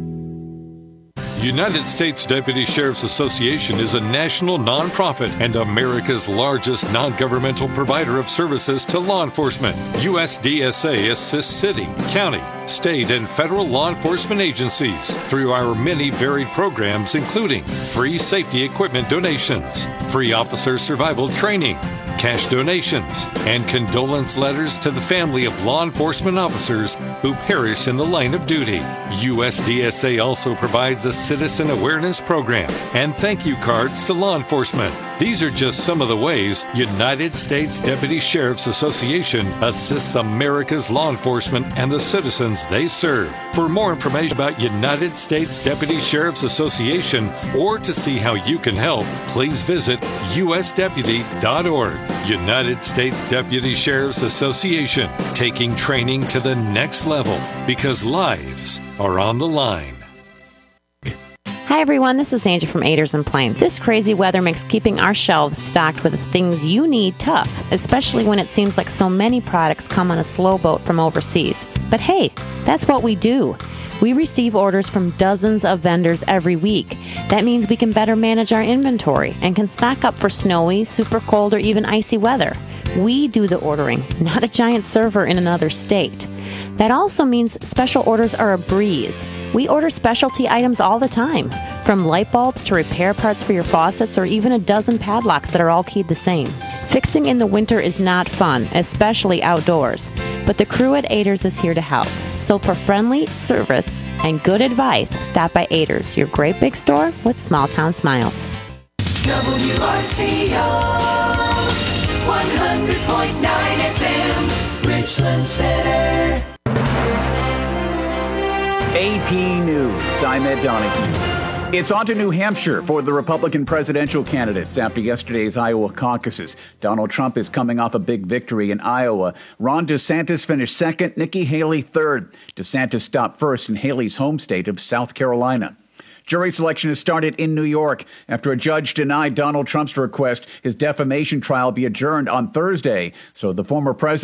United States Deputy Sheriff's Association is a national nonprofit and America's largest non-governmental provider of services to law enforcement. U S D S A assists city, county, state, and federal law enforcement agencies through our many varied programs, including free safety equipment donations, free officer survival training, cash donations, and condolence letters to the family of law enforcement officers who perish in the line of duty. U S D S A also provides a citizen awareness program and thank you cards to law enforcement. These are just some of the ways United States Deputy Sheriff's Association assists America's law enforcement and the citizens they serve. For more information about United States Deputy Sheriff's Association or to see how you can help, please visit U S deputy dot org. United States Deputy Sheriff's Association, taking training to the next level because lives are on the line. Hi everyone, this is Angie from Aders and Plain. This crazy weather makes keeping our shelves stocked with the things you need tough, especially when it seems like so many products come on a slow boat from overseas. But hey, that's what we do. We receive orders from dozens of vendors every week. That means we can better manage our inventory and can stock up for snowy, super cold, or even icy weather. We do the ordering, not a giant server in another state. That also means special orders are a breeze. We order specialty items all the time, from light bulbs to repair parts for your faucets or even a dozen padlocks that are all keyed the same. Fixing in the winter is not fun, especially outdoors, but the crew at Aders is here to help. So for friendly service and good advice, stop by Aders, your great big store with small town smiles. W R C O one hundred point nine F M, Richland Center. A P News, I'm Ed Donahue. It's on to New Hampshire for the Republican presidential candidates after yesterday's Iowa caucuses. Donald Trump is coming off a big victory in Iowa. Ron DeSantis finished second, Nikki Haley third. DeSantis stopped first in Haley's home state of South Carolina. Jury selection has started in New York after a judge denied Donald Trump's request his defamation trial be adjourned on Thursday so the former president